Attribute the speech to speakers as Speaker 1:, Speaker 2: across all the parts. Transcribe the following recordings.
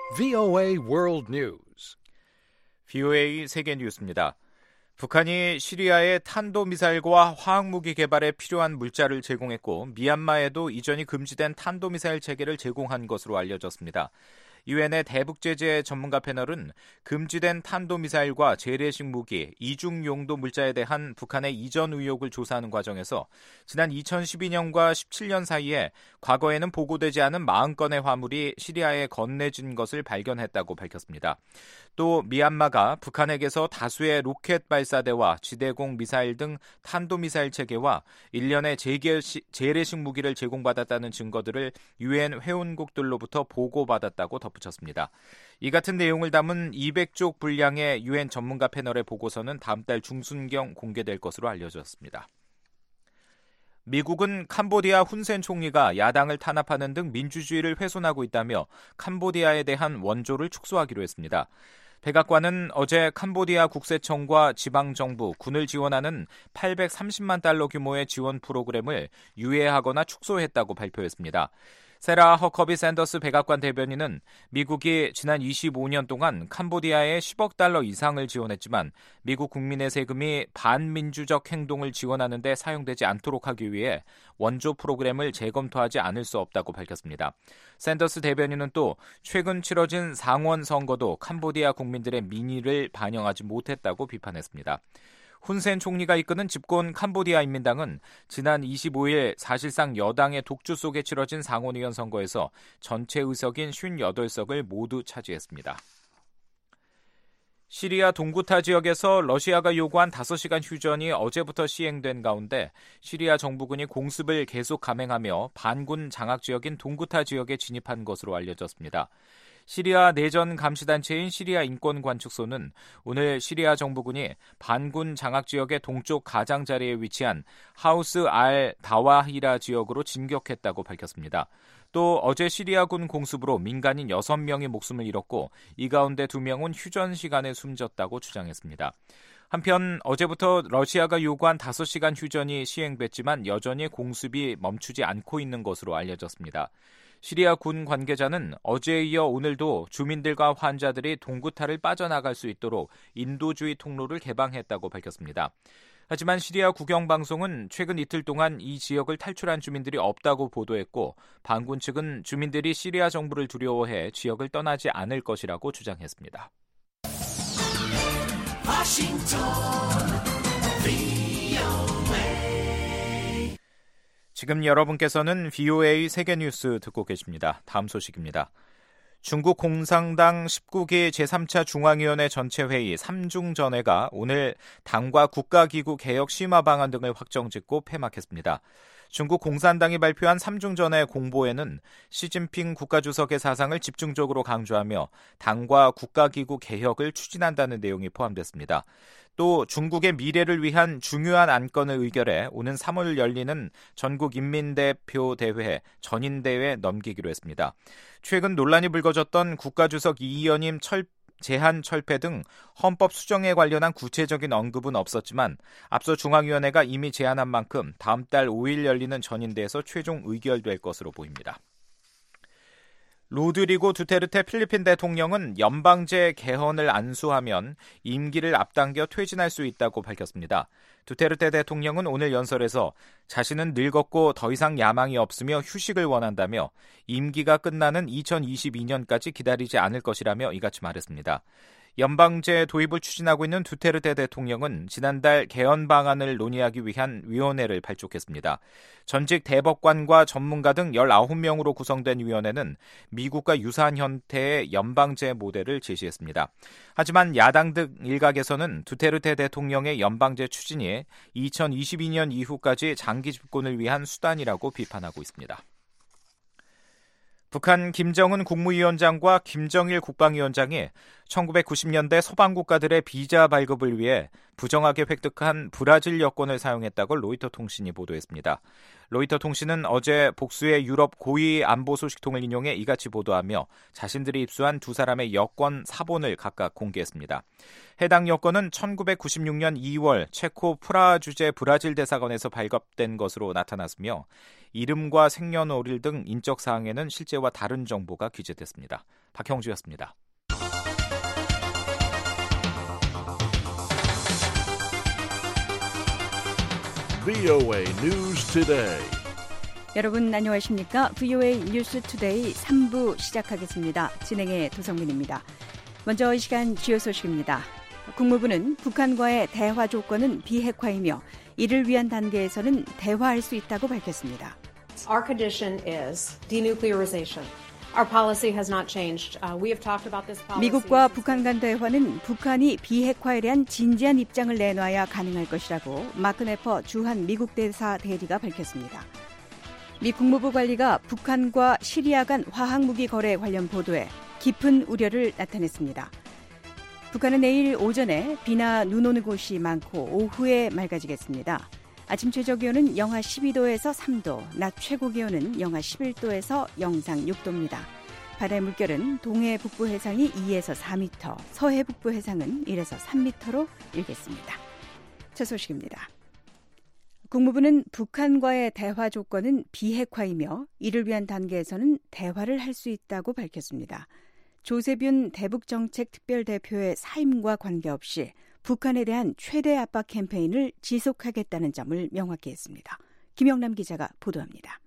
Speaker 1: VOA World News.
Speaker 2: VOA 세계 뉴스입니다. 북한이 시리아에 탄도미사일과 화학무기 개발에 필요한 물자를 제공했고 미얀마에도 이전이 금지된 탄도미사일 체계를 제공한 것으로 알려졌습니다. 유엔의 대북제재 전문가 패널은 금지된 탄도미사일과 재래식 무기, 이중 용도 물자에 대한 북한의 이전 의혹을 조사하는 과정에서 지난 2012년과 17년 사이에 과거에는 보고되지 않은 40건의 화물이 시리아에 건네진 것을 발견했다고 밝혔습니다. 또 미얀마가 북한에게서 다수의 로켓 발사대와 지대공 미사일 등 탄도미사일 체계와 일련의 재래식 무기를 제공받았다는 증거들을 유엔 회원국들로부터 보고받았다고 덧붙였습니다. 이 같은 내용을 담은 200쪽 분량의 유엔 전문가 패널의 보고서는 다음 달 중순경 공개될 것으로 알려졌습니다. 미국은 캄보디아 훈센 총리가 야당을 탄압하는 등 민주주의를 훼손하고 있다며 캄보디아에 대한 원조를 축소하기로 했습니다. 백악관은 어제 캄보디아 국세청과 지방정부, 군을 지원하는 830만 달러 규모의 지원 프로그램을 유예하거나 축소했다고 발표했습니다. 세라 허커비 샌더스 백악관 대변인은 미국이 지난 25년 동안 캄보디아에 10억 달러 이상을 지원했지만 미국 국민의 세금이 반민주적 행동을 지원하는 데 사용되지 않도록 하기 위해 원조 프로그램을 재검토하지 않을 수 없다고 밝혔습니다. 샌더스 대변인은 또 최근 치러진 상원 선거도 캄보디아 국민들의 민의를 반영하지 못했다고 비판했습니다. 훈센 총리가 이끄는 집권 캄보디아 인민당은 지난 25일 사실상 여당의 독주 속에 치러진 상원의원 선거에서 전체 의석인 58석을 모두 차지했습니다. 시리아 동구타 지역에서 러시아가 요구한 5시간 휴전이 어제부터 시행된 가운데 시리아 정부군이 공습을 계속 감행하며 반군 장악 지역인 동구타 지역에 진입한 것으로 알려졌습니다. 시리아 내전 감시단체인 시리아 인권관측소는 오늘 시리아 정부군이 반군 장악 지역의 동쪽 가장자리에 위치한 하우스 알 다와히라 지역으로 진격했다고 밝혔습니다. 또 어제 시리아군 공습으로 민간인 6명이 목숨을 잃었고 이 가운데 2명은 휴전 시간에 숨졌다고 주장했습니다. 한편 어제부터 러시아가 요구한 5시간 휴전이 시행됐지만 여전히 공습이 멈추지 않고 있는 것으로 알려졌습니다. 시리아 군 관계자는 어제에 이어 오늘도 주민들과 환자들이 동구타를 빠져나갈 수 있도록 인도주의 통로를 개방했다고 밝혔습니다. 하지만 시리아 국영방송은 최근 이틀 동안 이 지역을 탈출한 주민들이 없다고 보도했고 반군 측은 주민들이 시리아 정부를 두려워해 지역을 떠나지 않을 것이라고 주장했습니다. 지금 여러분께서는 VOA 세계뉴스 듣고 계십니다. 다음 소식입니다. 중국 공산당 19기 제3차 중앙위원회 전체회의 3중전회가 오늘 당과 국가기구 개혁 심화 방안 등을 확정짓고 폐막했습니다. 중국 공산당이 발표한 3중전회 공보에는 시진핑 국가주석의 사상을 집중적으로 강조하며 당과 국가기구 개혁을 추진한다는 내용이 포함됐습니다. 또 중국의 미래를 위한 중요한 안건을 의결해 오는 3월 열리는 전국인민대표대회 전인대회에 넘기기로 했습니다. 최근 논란이 불거졌던 국가주석 이의연임 제한 철폐 등 헌법 수정에 관련한 구체적인 언급은 없었지만 앞서 중앙위원회가 이미 제안한 만큼 다음 달 5일 열리는 전인대에서 최종 의결될 것으로 보입니다. 로드리고 두테르테 필리핀 대통령은 연방제 개헌을 안수하면 임기를 앞당겨 퇴진할 수 있다고 밝혔습니다. 두테르테 대통령은 오늘 연설에서 자신은 늙었고 더 이상 야망이 없으며 휴식을 원한다며 임기가 끝나는 2022년까지 기다리지 않을 것이라며 이같이 말했습니다. 연방제 도입을 추진하고 있는 두테르테 대통령은 지난달 개헌 방안을 논의하기 위한 위원회를 발족했습니다. 전직 대법관과 전문가 등 19명으로 구성된 위원회는 미국과 유사한 형태의 연방제 모델을 제시했습니다. 하지만 야당 등 일각에서는 두테르테 대통령의 연방제 추진이 2022년 이후까지 장기 집권을 위한 수단이라고 비판하고 있습니다. 북한 김정은 국무위원장과 김정일 국방위원장이 1990년대 서방 국가들의 비자 발급을 위해 부정하게 획득한 브라질 여권을 사용했다고 로이터 통신이 보도했습니다. 로이터 통신은 어제 복수의 유럽 고위 안보 소식통을 인용해 이같이 보도하며 자신들이 입수한 두 사람의 여권 사본을 각각 공개했습니다. 해당 여권은 1996년 2월 체코 프라하 주재 브라질 대사관에서 발급된 것으로 나타났으며 이름과 생년월일 등 인적 사항에는 실제와 다른 정보가 기재됐습니다. 박형주였습니다.
Speaker 3: VOA News Today.
Speaker 4: 여러분 안녕하십니까? VOA 뉴스 투데이 3부 시작하겠습니다. 진행의 도성민입니다. 먼저 이 시간 주요 소식입니다. 국무부는 북한과의 대화 조건은 비핵화이며 이를 위한 단계에서는 대화할 수 있다고 밝혔습니다.
Speaker 5: Our condition is denuclearization. Our policy has not changed. We have talked about this policy.
Speaker 4: 미국과 북한 간 대화는 북한이 비핵화에 대한 진지한 입장을 내놔야 가능할 것이라고 마크 네퍼 주한 미국 대사 대리가 밝혔습니다. 미 국무부 관리가 북한과 시리아 간 화학무기 거래 관련 보도에 깊은 우려를 나타냈습니다. 북한은 내일 오전에 비나 눈 오는 곳이 많고 오후에 맑아지겠습니다. 아침 최저기온은 영하 12도에서 3도, 낮 최고기온은 영하 11도에서 영상 6도입니다. 바다의 물결은 동해 북부 해상이 2에서 4m, 서해 북부 해상은 1에서 3m로 일겠습니다. 첫 소식입니다. 국무부는 북한과의 대화 조건은 비핵화이며 이를 위한 단계에서는 대화를 할 수 있다고 밝혔습니다. 조세균 대북정책특별대표의 사임과 관계없이 북한에 대한 최대 압박 캠페인을 지속하겠다는 점을 명확히 했습니다. 김영남 기자가 보도합니다.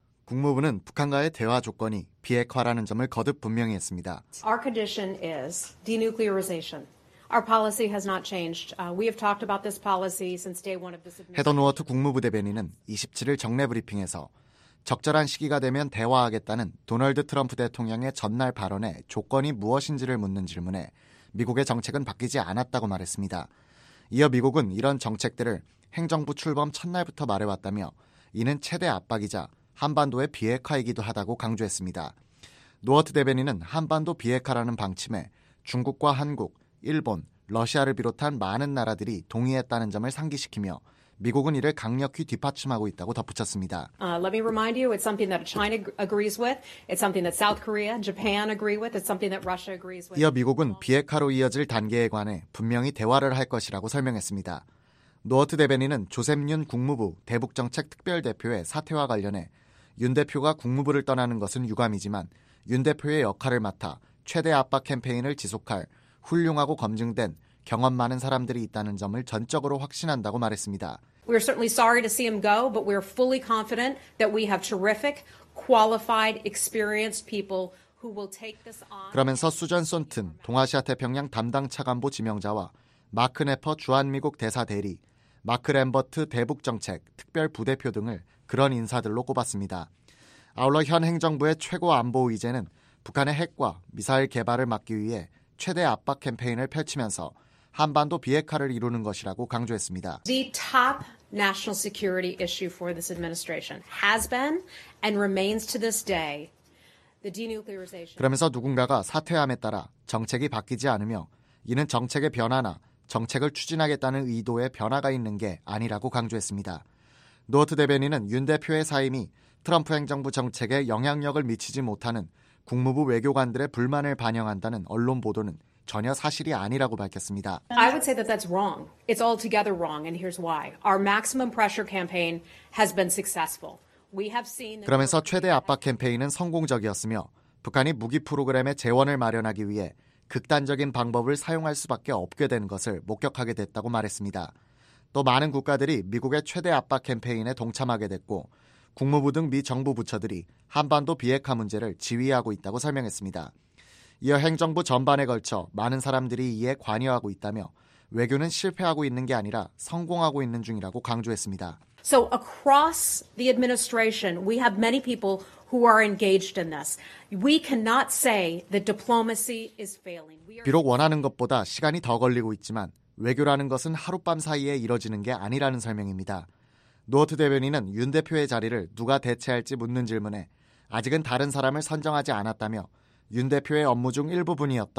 Speaker 6: 국무부는 북한과의 대화 조건이 비핵화라는 점을 거듭 분명히 했습니다.
Speaker 5: Our condition is denuclearization. Our policy has not changed. We have talked about this policy since day one of this administration.
Speaker 6: 헤더 노어트 국무부 대변인은 27일 정례 브리핑에서 적절한 시기가 되면 대화하겠다는 도널드 트럼프 대통령의 전날 발언에 조건이 무엇인지를 묻는 질문에 미국의 정책은 바뀌지 않았다고 말했습니다. 이어 미국은 이런 정책들을 행정부 출범 첫날부터 말해왔다며 이는 최대 압박이자 한반도의 비핵화이기도 하다고 강조했습니다. 노어트 대변인은 한반도 비핵화라는 방침에 중국과 한국, 일본, 러시아를 비롯한 많은 나라들이 동의했다는 점을 상기시키며 미국은 이를 강력히 뒷받침하고 있다고 덧붙였습니다.
Speaker 5: Let me remind you, it's something that China agrees with. It's something that South Korea, Japan agree with. It's something that Russia agrees with.
Speaker 6: 이어 미국은 비핵화로 이어질 단계에 관해 분명히 대화를 할 것이라고 설명했습니다. 노어트 대변인은 조셉윤 국무부 대북정책특별대표의 사퇴와 관련해 윤 대표가 국무부를 떠나는 것은 유감이지만 윤 대표의 역할을 맡아 최대 압박 캠페인을 지속할 훌륭하고 검증된 경험 많은 사람들이 있다는 점을 전적으로 확신한다고 말했습니다.
Speaker 5: We're certainly sorry to see him go, but we're fully confident that we have terrific, qualified, experienced people who will take this on.
Speaker 6: 그러면서 수전 손튼 동아시아 태평양 담당 차관보 지명자와 마크 네퍼 주한미국 대사 대리, 마크 램버트 대북정책 특별 부대표 등을 그런 인사들로 꼽았습니다. 아울러 현 행정부의 최고 안보 의제는 북한의 핵과 미사일 개발을 막기 위해 최대 압박 캠페인을 펼치면서 한반도 비핵화를 이루는 것이라고 강조했습니다.
Speaker 5: The top national security issue for this administration has been and remains to this day the denuclearization.
Speaker 6: 그러면서 누군가가 사퇴함에 따라 정책이 바뀌지 않으며 이는 정책의 변화나 정책을 추진하겠다는 의도의 변화가 있는 게 아니라고 강조했습니다. 노어트 대변인은 윤 대표의 사임이 트럼프 행정부 정책에 영향력을 미치지 못하는 국무부 외교관들의 불만을 반영한다는 언론 보도는 전혀 사실이 아니라고 밝혔습니다.
Speaker 5: I would say that that's wrong. It's altogether wrong, and here's why. Our maximum pressure campaign has been successful. We have seen.
Speaker 6: 그러면서 최대 압박 캠페인은 성공적이었으며 북한이 무기 프로그램의 재원을 마련하기 위해 극단적인 방법을 사용할 수밖에 없게 된 것을 목격하게 됐다고 말했습니다. 또 많은 국가들이 미국의 최대 압박 캠페인에 동참하게 됐고 국무부 등 미 정부 부처들이 한반도 비핵화 문제를 지휘하고 있다고 설명했습니다. 이어 행정부 전반에 걸쳐 많은 사람들이 이에 관여하고 있다며 외교는 실패하고 있는 게 아니라 성공하고 있는 중이라고 강조했습니다.
Speaker 5: So across the administration, we have many people who are engaged in this. We cannot say that diplomacy is failing.
Speaker 6: 비록 원하는 것보다 시간이 더 걸리고 있지만 외교라는 것은 하룻밤 사이에 이뤄지는 게 아니라는 설명입니다. 노어트 대변인은 윤 대표의 자리를 누가 대체할지 묻는 질문에 아직은 다른 사람을 선정하지 않았다며 윤 대표의 업무 중 일부분이었던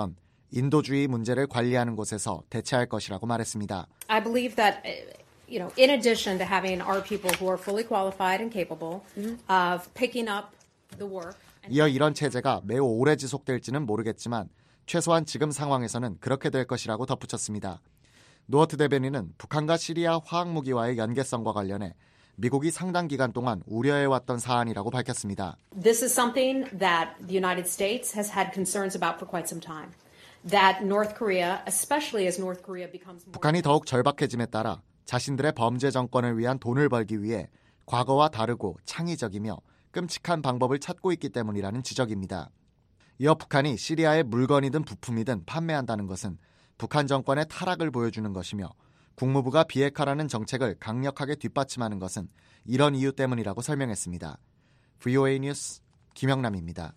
Speaker 6: 인도주의 문제를 관리하는 곳에서 대체할 것이라고 말했습니다.
Speaker 5: I believe that in addition to having our people who are fully qualified and capable of picking up the work.
Speaker 6: 이어 이런 체제가 매우 오래 지속될지는 모르겠지만 최소한 지금 상황에서는 그렇게 될 것이라고 덧붙였습니다. 노어트 대변인은 북한과 시리아 화학무기와의 연계성과 관련해 미국이 상당 기간 동안 우려해왔던 사안이라고 밝혔습니다.
Speaker 5: This is something that the United States has had concerns about for quite some time. That North Korea, especially as North Korea becomes more...
Speaker 6: 북한이 더욱 절박해짐에 따라 자신들의 범죄 정권을 위한 돈을 벌기 위해 과거와 다르고 창의적이며 끔찍한 방법을 찾고 있기 때문이라는 지적입니다. 이어 북한이 시리아에 물건이든 부품이든 판매한다는 것은 북한 정권의 타락을 보여주는 것이며 국무부가 비핵화라는 정책을 강력하게 뒷받침하는 것은 이런 이유 때문이라고 설명했습니다. VOA 뉴스 김영남입니다.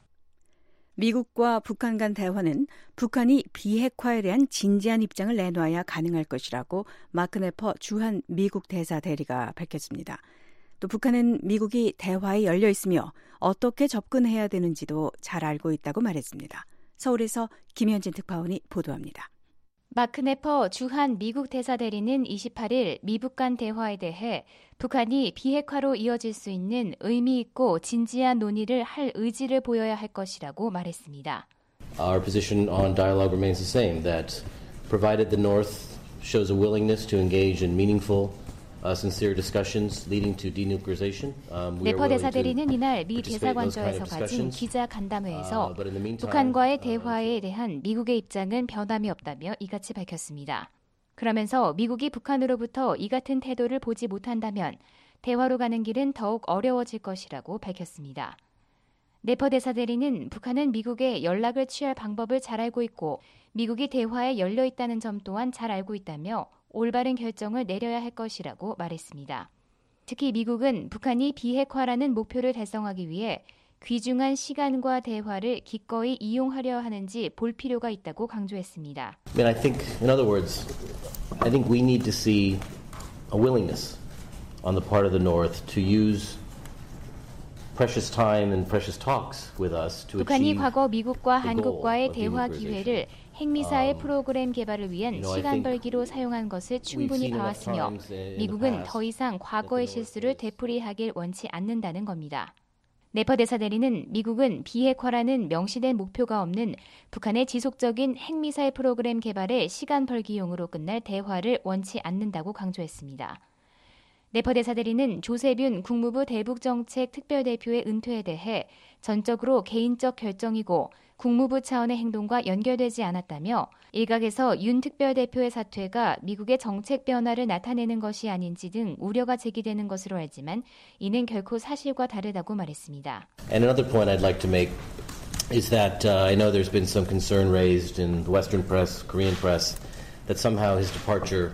Speaker 4: 미국과 북한 간 대화는 북한이 비핵화에 대한 진지한 입장을 내놔야 가능할 것이라고 마크 네퍼 주한 미국 대사 대리가 밝혔습니다. 또 북한은 미국이 대화에 열려 있으며 어떻게 접근해야 되는지도 잘 알고 있다고 말했습니다. 서울에서 김현진 특파원이 보도합니다.
Speaker 7: 마크 네퍼 주한 미국 대사 대리는 28일 미북 간 대화에 대해 북한이 비핵화로 이어질 수 있는 의미 있고 진지한 논의를 할 의지를 보여야 할 것이라고 말했습니다.
Speaker 8: Our position on dialogue remains the same, that provided the North shows a willingness to engage in meaningful sincere discussions leading to denuclearization.
Speaker 7: 네퍼 대사 대리는 이날 미 대사관저에서 가진 기자 간담회에서 북한과의 대화에 대한 미국의 입장은 변함이 없다며 이같이 밝혔습니다. 그러면서 미국이 북한으로부터 이 같은 태도를 보지 못한다면 대화로 가는 길은 더욱 어려워질 것이라고 밝혔습니다. 네퍼 대사 대리는 북한은 미국의 연락을 취할 방법을 잘 알고 있고 미국이 대화에 열려 있다는 점 또한 잘 알고 있다며 올바른 결정을 내려야 할 것이라고 말했습니다. 특히 미국은 북한이 비핵화라는 목표를 달성하기 위해 귀중한 시간과 대화를 기꺼이 이용하려 하는지 볼 필요가 있다고 강조했습니다.
Speaker 8: I think, in other words, I think we need to see a willingness on the part of the North to use precious time and precious talks with us to
Speaker 7: 북한이
Speaker 8: achieve
Speaker 7: 과거 미국과
Speaker 8: the goal
Speaker 7: 한국과의
Speaker 8: of
Speaker 7: 대화
Speaker 8: denuclearization.
Speaker 7: 기회를 핵미사일 프로그램 개발을 위한
Speaker 8: I
Speaker 7: 시간
Speaker 8: think
Speaker 7: 벌기로 사용한 것을 충분히
Speaker 8: we've seen
Speaker 7: 봐왔으며
Speaker 8: enough times in the
Speaker 7: 미국은
Speaker 8: past
Speaker 7: 더 이상 과거의
Speaker 8: that the North
Speaker 7: 실수를
Speaker 8: is
Speaker 7: 되풀이하길 원치 않는다는 겁니다. 네퍼 대사 대리는 미국은 비핵화라는 명시된 목표가 없는 북한의 지속적인 핵미사일 프로그램 개발의 시간 벌기용으로 끝날 대화를 원치 않는다고 강조했습니다. 네퍼 대사 대리는 조세균 국무부 대북정책 특별대표의 은퇴에 대해 전적으로 개인적 결정이고 국무부 차원의 행동과 연결되지 않았다며 일각에서 윤 특별대표의 사퇴가 미국의 정책 변화를 나타내는 것이 아닌지 등 우려가 제기되는 것으로 알지만 이는 결코 사실과 다르다고 말했습니다.
Speaker 8: And another point I'd like to make is that I know there's been some concern raised in the Western press, Korean press, that somehow his departure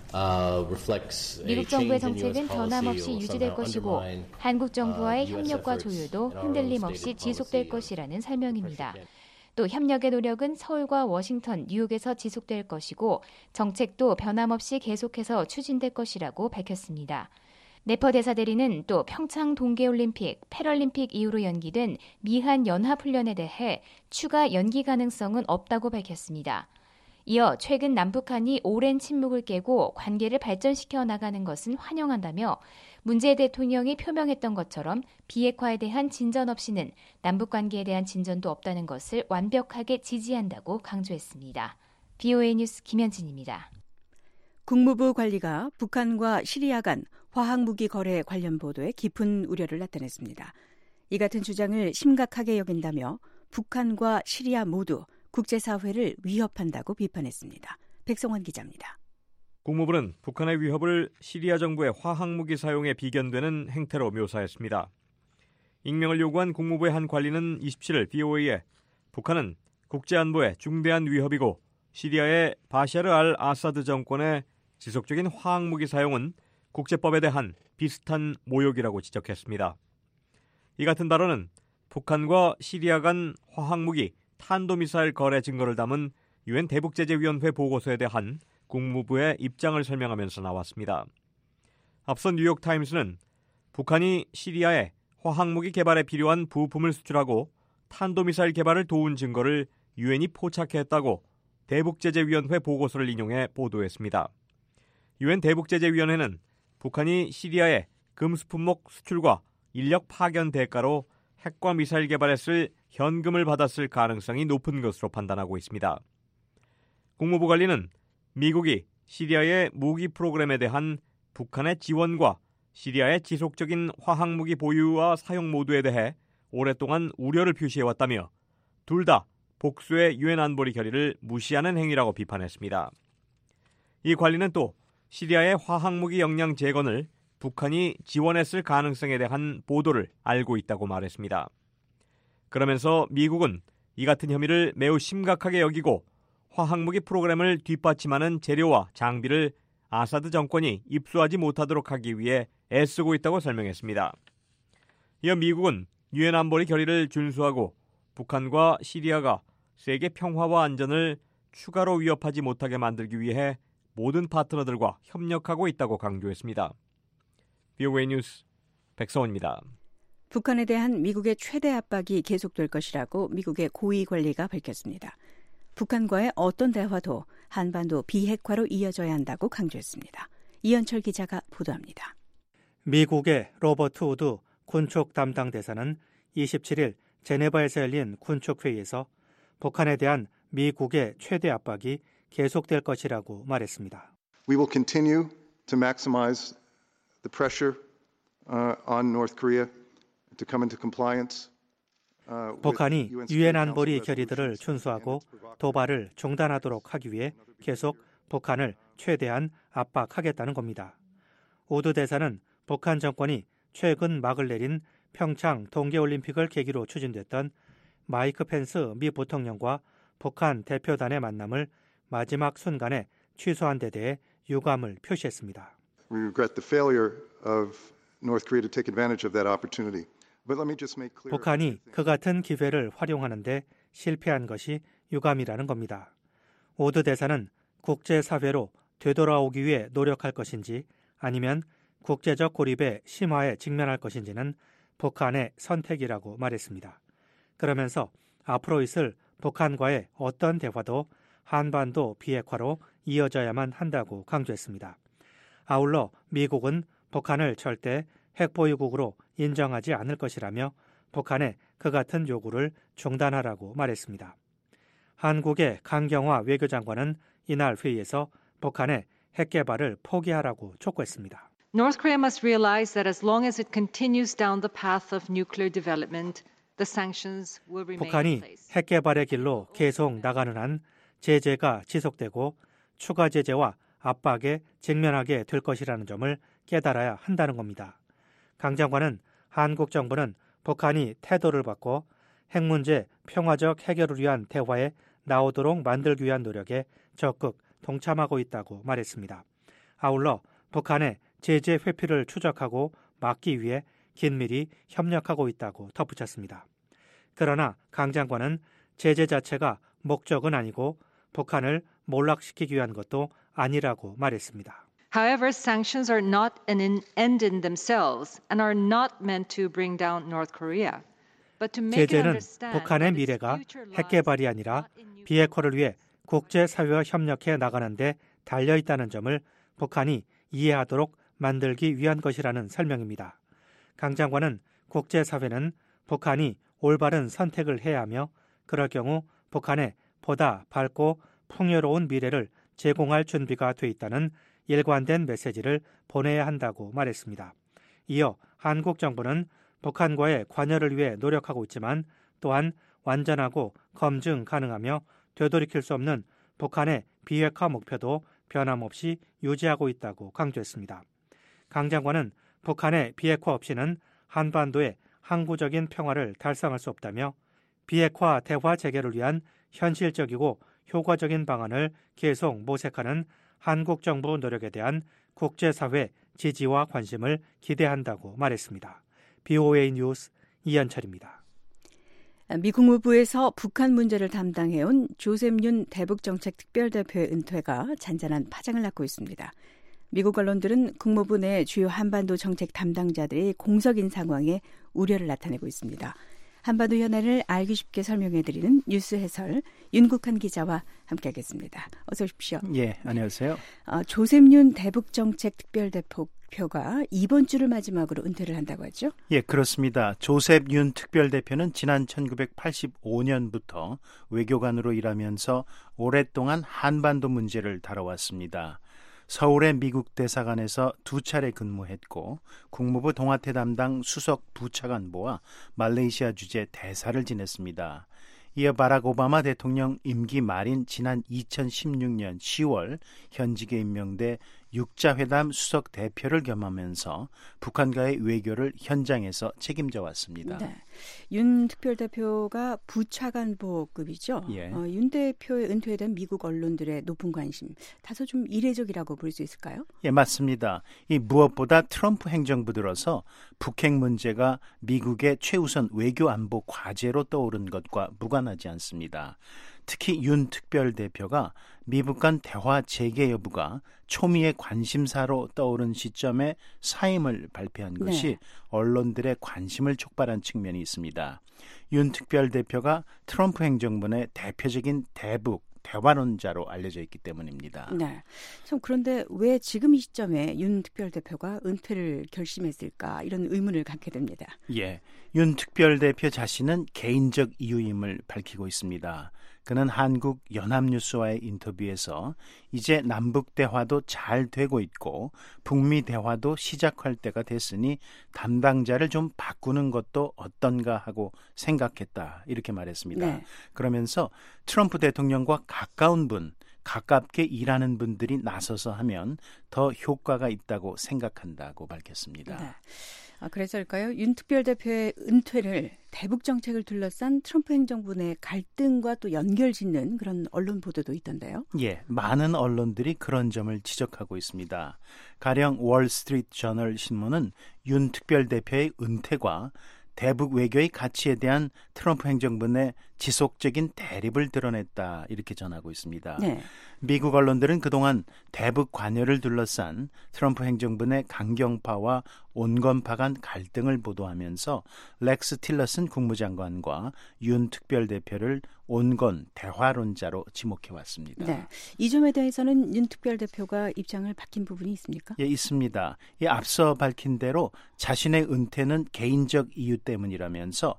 Speaker 7: 미국 정부의 정책은 변함없이 유지될 것이고 한국 정부와의 협력과 조율도 흔들림 없이 지속될 것이라는 설명입니다. 또 협력의 노력은 서울과 워싱턴, 뉴욕에서 지속될 것이고 정책도 변함없이 계속해서 추진될 것이라고 밝혔습니다. 네퍼 대사 대리는 또 평창 동계올림픽, 패럴림픽 이후로 연기된 미한 연합훈련에 대해 추가 연기 가능성은 없다고 밝혔습니다. 이어 최근 남북한이 오랜 침묵을 깨고 관계를 발전시켜 나가는 것은 환영한다며 문재인 대통령이 표명했던 것처럼 비핵화에 대한 진전 없이는 남북관계에 대한 진전도 없다는 것을 완벽하게 지지한다고 강조했습니다. VOA 뉴스 김현진입니다.
Speaker 4: 국무부 관리가 북한과 시리아 간 화학무기 거래 관련 보도에 깊은 우려를 나타냈습니다. 이 같은 주장을 심각하게 여긴다며 북한과 시리아 모두 국제사회를 위협한다고 비판했습니다. 백성원 기자입니다.
Speaker 9: 국무부는 북한의 위협을 시리아 정부의 화학무기 사용에 비견되는 행태로 묘사했습니다. 익명을 요구한 국무부의 한 관리는 27일 VOA에 북한은 국제안보에 중대한 위협이고 시리아의 바샤르 알 아사드 정권의 지속적인 화학무기 사용은 국제법에 대한 비슷한 모욕이라고 지적했습니다. 이 같은 발언은 북한과 시리아 간 화학무기 탄도미사일 거래 증거를 담은 유엔 대북제재위원회 보고서에 대한 국무부의 입장을 설명하면서 나왔습니다. 앞서 뉴욕타임스는 북한이 시리아에 화학무기 개발에 필요한 부품을 수출하고 탄도미사일 개발을 도운 증거를 유엔이 포착했다고 대북제재위원회 보고서를 인용해 보도했습니다. 유엔 대북제재위원회는 북한이 시리아에 금수품목 수출과 인력 파견 대가로 핵과 미사일 개발했을 현금을 받았을 가능성이 높은 것으로 판단하고 있습니다. 국무부 관리는 미국이 시리아의 무기 프로그램에 대한 북한의 지원과 시리아의 지속적인 화학무기 보유와 사용 모두에 대해 오랫동안 우려를 표시해왔다며 둘 다 복수의 유엔 안보리 결의를 무시하는 행위라고 비판했습니다. 이 관리는 또 시리아의 화학무기 역량 재건을 북한이 지원했을 가능성에 대한 보도를 알고 있다고 말했습니다. 그러면서 미국은 이 같은 혐의를 매우 심각하게 여기고 화학무기 프로그램을 뒷받침하는 재료와 장비를 아사드 정권이 입수하지 못하도록 하기 위해 애쓰고 있다고 설명했습니다. 이어 미국은 유엔 안보리 결의를 준수하고 북한과 시리아가 세계 평화와 안전을 추가로 위협하지 못하게 만들기 위해 모든 파트너들과 협력하고 있다고 강조했습니다. VOA 뉴스 백성원입니다.
Speaker 4: 북한에 대한 미국의 최대 압박이 계속될 것이라고 미국의 고위 관리가 밝혔습니다. 북한과의 어떤 대화도 한반도 비핵화로 이어져야 한다고 강조했습니다. 이현철 기자가 보도합니다.
Speaker 10: 미국의 로버트 우드 군축 담당 대사는 27일 제네바에서 열린 군축회의에서 북한에 대한 미국의 최대 압박이 계속될 것이라고 말했습니다.
Speaker 11: We will continue to maximize the pressure on North Korea to come into compliance.
Speaker 10: 북한이 유엔 안보리 결의들을 준수하고 도발을 중단하도록 하기 위해 계속 북한을 최대한 압박하겠다는 겁니다. 우드 대사는 북한 정권이 최근 막을 내린 평창 동계올림픽을 계기로 추진됐던 마이크 펜스 미 부통령과 북한 대표단의 만남을 마지막 순간에 취소한 데 대해 유감을 표시했습니다.
Speaker 11: We regret the failure of North Korea to take advantage of that opportunity.
Speaker 10: 북한이 그 같은 기회를 활용하는데 실패한 것이 유감이라는 겁니다. 우드 대사는 국제사회로 되돌아오기 위해 노력할 것인지 아니면 국제적 고립의 심화에 직면할 것인지는 북한의 선택이라고 말했습니다. 그러면서 앞으로 있을 북한과의 어떤 대화도 한반도 비핵화로 이어져야만 한다고 강조했습니다. 아울러 미국은 북한을 절대 핵보유국으로 인정하지 않을 것이라며 북한의 그 같은 요구를 중단하라고 말했습니다. 한국의 강경화 외교장관은 이날 회의에서 북한의 핵 개발을 포기하라고 촉구했습니다.
Speaker 12: North Korea must realize that as long as it continues down the path of nuclear development, the sanctions will remain in
Speaker 10: 북한이
Speaker 12: place.
Speaker 10: 핵 개발의 길로 계속 나가는 한 제재가 지속되고 추가 제재와 압박에 직면하게 될 것이라는 점을 깨달아야 한다는 겁니다. 강 장관은 한국 정부는 북한이 태도를 바꿔 핵 문제 평화적 해결을 위한 대화에 나오도록 만들기 위한 노력에 적극 동참하고 있다고 말했습니다. 아울러 북한의 제재 회피를 추적하고 막기 위해 긴밀히 협력하고 있다고 덧붙였습니다. 그러나 강 장관은 제재 자체가 목적은 아니고 북한을 몰락시키기 위한 것도 아니라고 말했습니다.
Speaker 12: However, sanctions are not an end in themselves and are not meant to bring down North Korea. But to make it
Speaker 10: 제재는
Speaker 12: understand
Speaker 10: 북한의
Speaker 12: that its
Speaker 10: 미래가
Speaker 12: future
Speaker 10: 핵
Speaker 12: lies
Speaker 10: 개발이 아니라
Speaker 12: not in nuclear
Speaker 10: 비핵화를 위해 국제사회와 협력해 나가는 데 달려 있다는 점을 북한이 이해하도록 만들기 위한 것이라는 설명입니다. 강 장관은 국제사회는 북한이 올바른 선택을 해야 하며 그럴 경우 북한에 보다 밝고 풍요로운 미래를 제공할 준비가 돼 있다는 일관된 메시지를 보내야 한다고 말했습니다. 이어 한국 정부는 북한과의 관여를 위해 노력하고 있지만 또한 완전하고 검증 가능하며 되돌이킬 수 없는 북한의 비핵화 목표도 변함없이 유지하고 있다고 강조했습니다. 강 장관은 북한의 비핵화 없이는 한반도의 항구적인 평화를 달성할 수 없다며 비핵화 대화 재개를 위한 현실적이고 효과적인 방안을 계속 모색하는 한국 정부 노력에 대한 국제사회 지지와 관심을 기대한다고 말했습니다. BOA 뉴스 이현철입니다.
Speaker 4: 미 국무부에서 북한 문제를 담당해온 조셉 윤 대북정책특별대표의 은퇴가 잔잔한 파장을 낳고 있습니다. 미국 언론들은 국무부 내 주요 한반도 정책 담당자들이 공석인 상황에 우려를 나타내고 있습니다. 한반도 현안을 알기 쉽게 설명해드리는 뉴스 해설 윤국한 기자와 함께하겠습니다. 어서 오십시오.
Speaker 13: 예, 안녕하세요.
Speaker 4: 조셉윤 대북정책특별대표가 이번 주를 마지막으로 은퇴를 한다고 하죠?
Speaker 13: 예, 그렇습니다. 조셉윤 특별대표는 지난 1985년부터 외교관으로 일하면서 오랫동안 한반도 문제를 다뤄왔습니다. 서울의 미국 대사관에서 2차례 근무했고 국무부 동아태 담당 수석 부차관보와 말레이시아 주재 대사를 지냈습니다. 이어 바락 오바마 대통령 임기 말인 지난 2016년 10월 현직에 임명돼 육자회담 수석 대표를 겸하면서 북한과의 외교를 현장에서 책임져 왔습니다.
Speaker 4: 네. 윤 특별대표가 부차관보급이죠.
Speaker 13: 예.
Speaker 4: 윤 대표의 은퇴에 대한 미국 언론들의 높은 관심, 다소 좀 이례적이라고 볼 수 있을까요?
Speaker 13: 예, 맞습니다. 이 무엇보다 트럼프 행정부 들어서 북핵 문제가 미국의 최우선 외교 안보 과제로 떠오른 것과 무관하지 않습니다. 특히 윤 특별대표가 미국 간 대화 재개 여부가 초미의 관심사로 떠오른 시점에 사임을 발표한 것이
Speaker 4: 네.
Speaker 13: 언론들의 관심을 촉발한 측면이 있습니다. 윤 특별대표가 트럼프 행정부 내 대표적인 대북 대화론자로 알려져 있기 때문입니다.
Speaker 4: 네. 참 그런데 왜 지금 이 시점에 윤 특별대표가 은퇴를 결심했을까 이런 의문을 갖게 됩니다.
Speaker 13: 예, 윤 특별대표 자신은 개인적 이유임을 밝히고 있습니다. 그는 한국 연합뉴스와의 인터뷰에서 이제 남북 대화도 잘 되고 있고 북미 대화도 시작할 때가 됐으니 담당자를 좀 바꾸는 것도 어떤가 하고 생각했다 이렇게 말했습니다.
Speaker 4: 네.
Speaker 13: 그러면서 트럼프 대통령과 가까운 분, 가깝게 일하는 분들이 나서서 하면 더 효과가 있다고 생각한다고 밝혔습니다.
Speaker 4: 네. 그래서일까요? 윤 특별대표의 은퇴를 대북 정책을 둘러싼 트럼프 행정부 내 갈등과 또 연결짓는 그런 언론 보도도 있던데요.
Speaker 13: 예, 많은 언론들이 그런 점을 지적하고 있습니다. 가령 월스트리트 저널 신문은 윤 특별대표의 은퇴가 대북 외교의 가치에 대한 트럼프 행정부 내 지속적인 대립을 드러냈다 이렇게 전하고 있습니다.
Speaker 4: 네.
Speaker 13: 미국 언론들은 그동안 대북 관여를 둘러싼 트럼프 행정부 내 강경파와 온건파 간 갈등을 보도하면서 렉스 틸러슨 국무장관과 윤 특별대표를 온건 대화론자로 지목해왔습니다.
Speaker 4: 네. 이 점에 대해서는 윤 특별대표가 입장을 바뀐 부분이 있습니까?
Speaker 13: 예, 있습니다. 앞서 밝힌 대로 자신의 은퇴는 개인적 이유 때문이라면서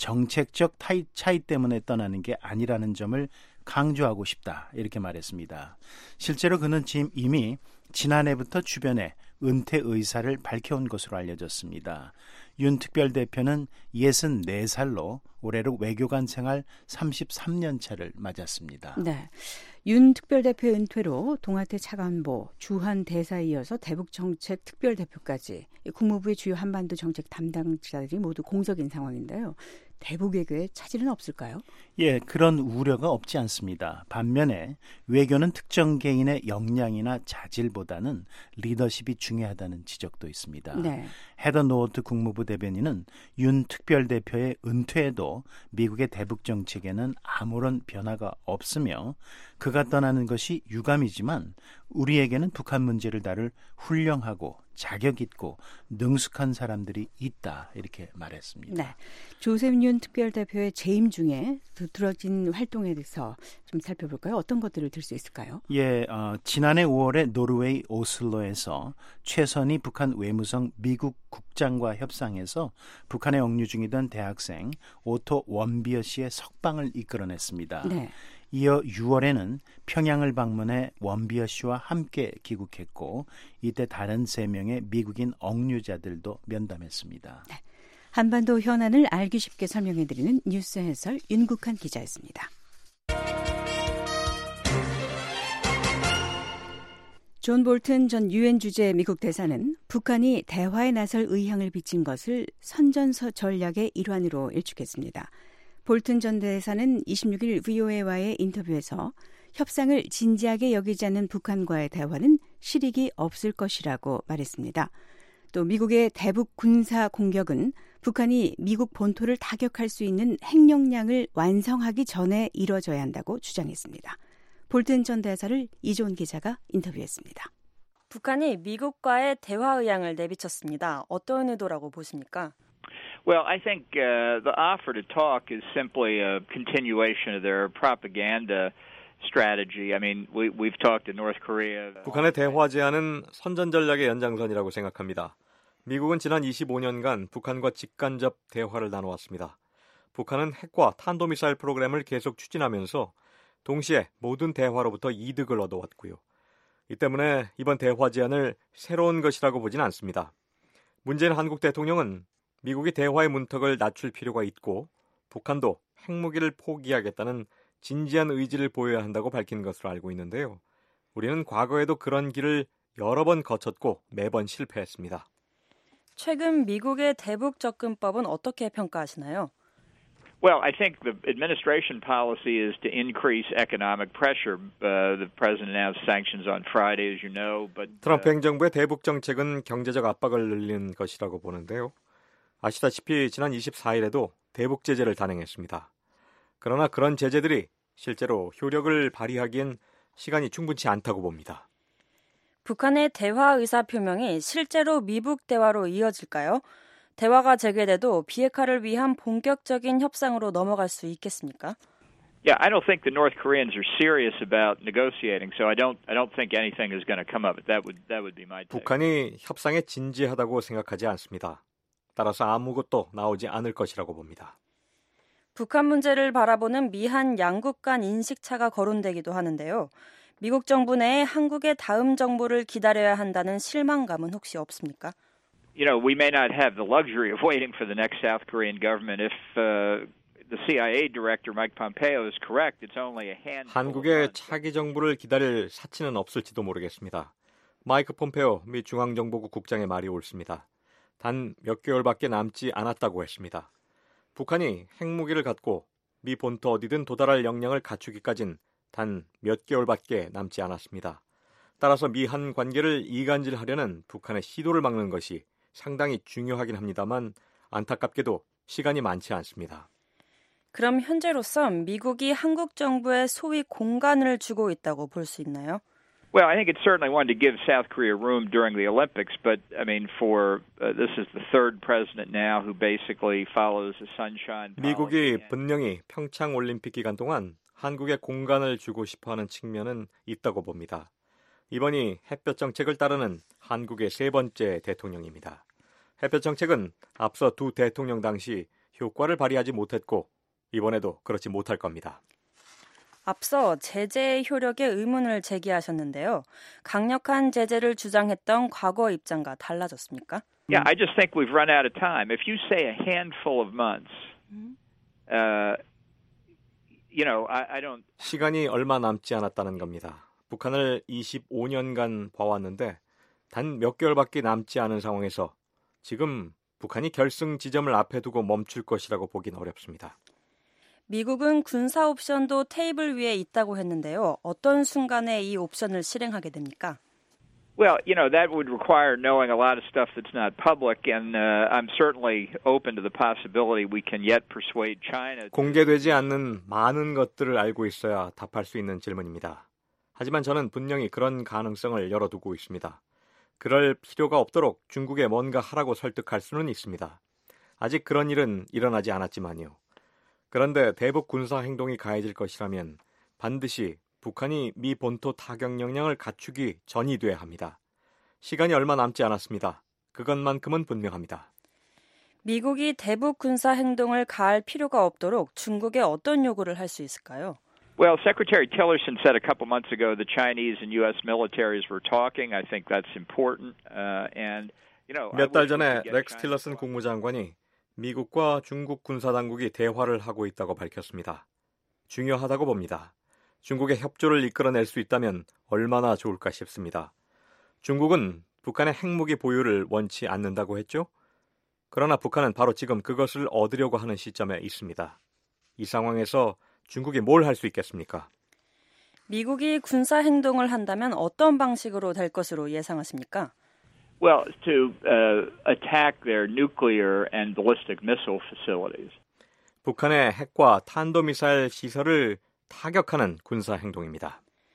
Speaker 13: 정책적 차이 때문에 떠나는 게 아니라는 점을 강조하고 싶다 이렇게 말했습니다. 실제로 그는 지금 이미 지난해부터 주변에 은퇴 의사를 밝혀온 것으로 알려졌습니다. 윤 특별대표는 64살로 올해로 외교관 생활 33년 차를 맞았습니다.
Speaker 4: 네. 윤 특별대표의 은퇴로 동아태 차관보, 주한 대사에 이어서 대북정책 특별대표까지 국무부의 주요 한반도 정책 담당자들이 모두 공석인 상황인데요. 대북 외교에 차질은 없을까요?
Speaker 13: 예, 그런 우려가 없지 않습니다. 반면에 외교는 특정 개인의 역량이나 자질보다는 리더십이 중요하다는 지적도 있습니다.
Speaker 4: 네.
Speaker 13: 헤더 노트 국무부 대변인은 윤 특별대표의 은퇴에도 미국의 대북 정책에는 아무런 변화가 없으며 그가 떠나는 것이 유감이지만 우리에게는 북한 문제를 다룰 훌륭하고 자격 있고 능숙한 사람들이 있다 이렇게 말했습니다.
Speaker 4: 네, 조셉윤 특별대표의 재임 중에 두드러진 활동에 대해서 좀 살펴볼까요? 어떤 것들을 들 수 있을까요?
Speaker 13: 예, 지난해 5월에 노르웨이 오슬로에서 최선희 북한 외무성 미국 국장과 협상해서 북한에 억류 중이던 대학생 오토 원비어 씨의 석방을 이끌어냈습니다.
Speaker 4: 네.
Speaker 13: 이어 6월에는 평양을 방문해 원비어 씨와 함께 귀국했고 이때 다른 3명의 미국인 억류자들도 면담했습니다.
Speaker 4: 네. 한반도 현안을 알기 쉽게 설명해드리는 뉴스 해설 윤국한 기자였습니다. 존 볼튼 전 유엔 주재 미국 대사는 북한이 대화에 나설 의향을 비친 것을 선전서 전략의 일환으로 일축했습니다. 볼튼 전 대사는 26일 VOA와의 인터뷰에서 협상을 진지하게 여기지 않는 북한과의 대화는 실익이 없을 것이라고 말했습니다. 또 미국의 대북 군사 공격은 북한이 미국 본토를 타격할 수 있는 핵력량을 완성하기 전에 이뤄져야 한다고 주장했습니다. 볼튼 전 대사를 이조은 기자가 인터뷰했습니다.
Speaker 14: 북한이 미국과의 대화 의향을 내비쳤습니다. 어떤 의도라고 보십니까? Well, I think the offer to talk is simply a continuation of their propaganda strategy. I mean, we've talked to North Korea.
Speaker 9: 북한의 대화 제안은 선전 전략의 연장선이라고 생각합니다. 미국은 지난 25년간 북한과 직간접 대화를 나눠왔습니다. 북한은 핵과 탄도미사일 프로그램을 계속 추진하면서 동시에 모든 대화로부터 이득을 얻어왔고요. 이 때문에 이번 대화 제안을 새로운 것이라고 보진 않습니다. 문재인 한국 대통령은 미국이 대화의 문턱을 낮출 필요가 있고 북한도 핵무기를 포기하겠다는 진지한 의지를 보여야 한다고 밝힌 것으로 알고 있는데요. 우리는 과거에도 그런 길을 여러 번 거쳤고 매번 실패했습니다.
Speaker 15: 최근 미국의 대북 접근법은 어떻게 평가하시나요?
Speaker 14: Well, I think the administration policy is to increase economic pressure. The president announced sanctions on Friday, as you know. But
Speaker 9: 트럼프 행정부의 대북 정책은 경제적 압박을 늘리는 것이라고 보는데요. 아시다시피 지난 24일에도 대북 제재를 단행했습니다. 그러나 그런 제재들이 실제로 효력을 발휘하기엔 시간이 충분치 않다고 봅니다.
Speaker 15: 북한의 대화 의사 표명이 실제로 미북 대화로 이어질까요? 대화가 재개돼도 비핵화를 위한 본격적인 협상으로 넘어갈 수 있겠습니까?
Speaker 14: Yeah, I don't think the North Koreans are serious about negotiating, so I don't think anything is going to come of it. That would be my take.
Speaker 9: 북한이 협상에 진지하다고 생각하지 않습니다. 따라서 아무것도 나오지 않을 것이라고 봅니다.
Speaker 15: 북한 문제를 바라보는 미한 양국 간 인식차가 거론되기도 하는데요. 미국 정부 내에 한국의 다음 정부를 기다려야 한다는 실망감은 혹시 없습니까?
Speaker 14: You know, we may not have the luxury of waiting for the next South Korean government. If the CIA director Mike Pompeo is correct, it's only a handful.
Speaker 9: 한국의 차기 정부를 기다릴 사치는 없을지도 모르겠습니다. 마이크 폼페오 미 중앙정보국 국장의 말이 옳습니다. 단 몇 개월밖에 남지 않았다고 했습니다. 북한이 핵무기를 갖고 미 본토 어디든 도달할 역량을 갖추기까진 단 몇 개월밖에 남지 않았습니다. 따라서 미한 관계를 이간질하려는 북한의 시도를 막는 것이 상당히 중요하긴 합니다만 안타깝게도 시간이 많지 않습니다.
Speaker 15: 그럼 현재로선 미국이 한국 정부에 소위 공간을 주고 있다고 볼 수 있나요?
Speaker 14: Well, I think it certainly wanted to give South Korea room during the Olympics, but I mean, this is the third president now who basically follows the sunshine policy.
Speaker 9: 미국이 분명히 평창 올림픽 기간 동안 한국에 공간을 주고 싶어하는 측면은 있다고 봅니다. 이번이 햇볕 정책을 따르는 한국의 세 번째 대통령입니다. 햇볕 정책은 앞서 두 대통령 당시 효과를 발휘하지 못했고 이번에도 그렇지 못할 겁니다.
Speaker 15: 앞서 제재의 효력에 의문을 제기하셨는데요. 강력한 제재를 주장했던 과거 입장과 달라졌습니까?
Speaker 14: Yeah, I just think we've run out of time. If you say a handful of months, you know, I don't.
Speaker 9: 시간이 얼마 남지 않았다는 겁니다. 북한을 25년간 봐왔는데 단 몇 개월밖에 남지 않은 상황에서 지금 북한이 결승 지점을 앞에 두고 멈출 것이라고 보긴 어렵습니다.
Speaker 15: 미국은 군사 옵션도 테이블 위에 있다고 했는데요. 어떤 순간에 이 옵션을 실행하게 됩니까?
Speaker 14: Well, you know, that would require knowing a lot of stuff that's not public, and I'm certainly open to the possibility we can yet persuade China.
Speaker 9: 공개되지 않는 많은 것들을 알고 있어야 답할 수 있는 질문입니다. 하지만 저는 분명히 그런 가능성을 열어두고 있습니다. 그럴 필요가 없도록 중국에 뭔가 하라고 설득할 수는 있습니다. 아직 그런 일은 일어나지 않았지만요. 그런데 대북 군사 행동이 가해질 것이라면 반드시 북한이 미 본토 타격 역량을 갖추기 전이 돼야 합니다. 시간이 얼마 남지 않았습니다. 그것만큼은 분명합니다.
Speaker 15: 미국이 대북 군사 행동을 가할 필요가 없도록 중국에 어떤 요구를 할 수 있을까요?
Speaker 14: Well, Secretary Tillerson said a couple months ago the Chinese and U.S. militaries were talking. I think that's important. And you know,
Speaker 9: 몇 달 전에 렉스 틸러슨 국무장관이 미국과 중국 군사당국이 대화를 하고 있다고 밝혔습니다. 중요하다고 봅니다. 중국의 협조를 이끌어낼 수 있다면 얼마나 좋을까 싶습니다. 중국은 북한의 핵무기 보유를 원치 않는다고 했죠? 그러나 북한은 바로 지금 그것을 얻으려고 하는 시점에 있습니다. 이 상황에서 중국이 뭘 할 수 있겠습니까?
Speaker 15: 미국이 군사 행동을 한다면 어떤 방식으로 될 것으로 예상하십니까?
Speaker 14: Well, to attack their nuclear and ballistic missile facilities.
Speaker 9: 북한의 핵과 탄도미사일 시설을 타격하는 군사 행동입니다.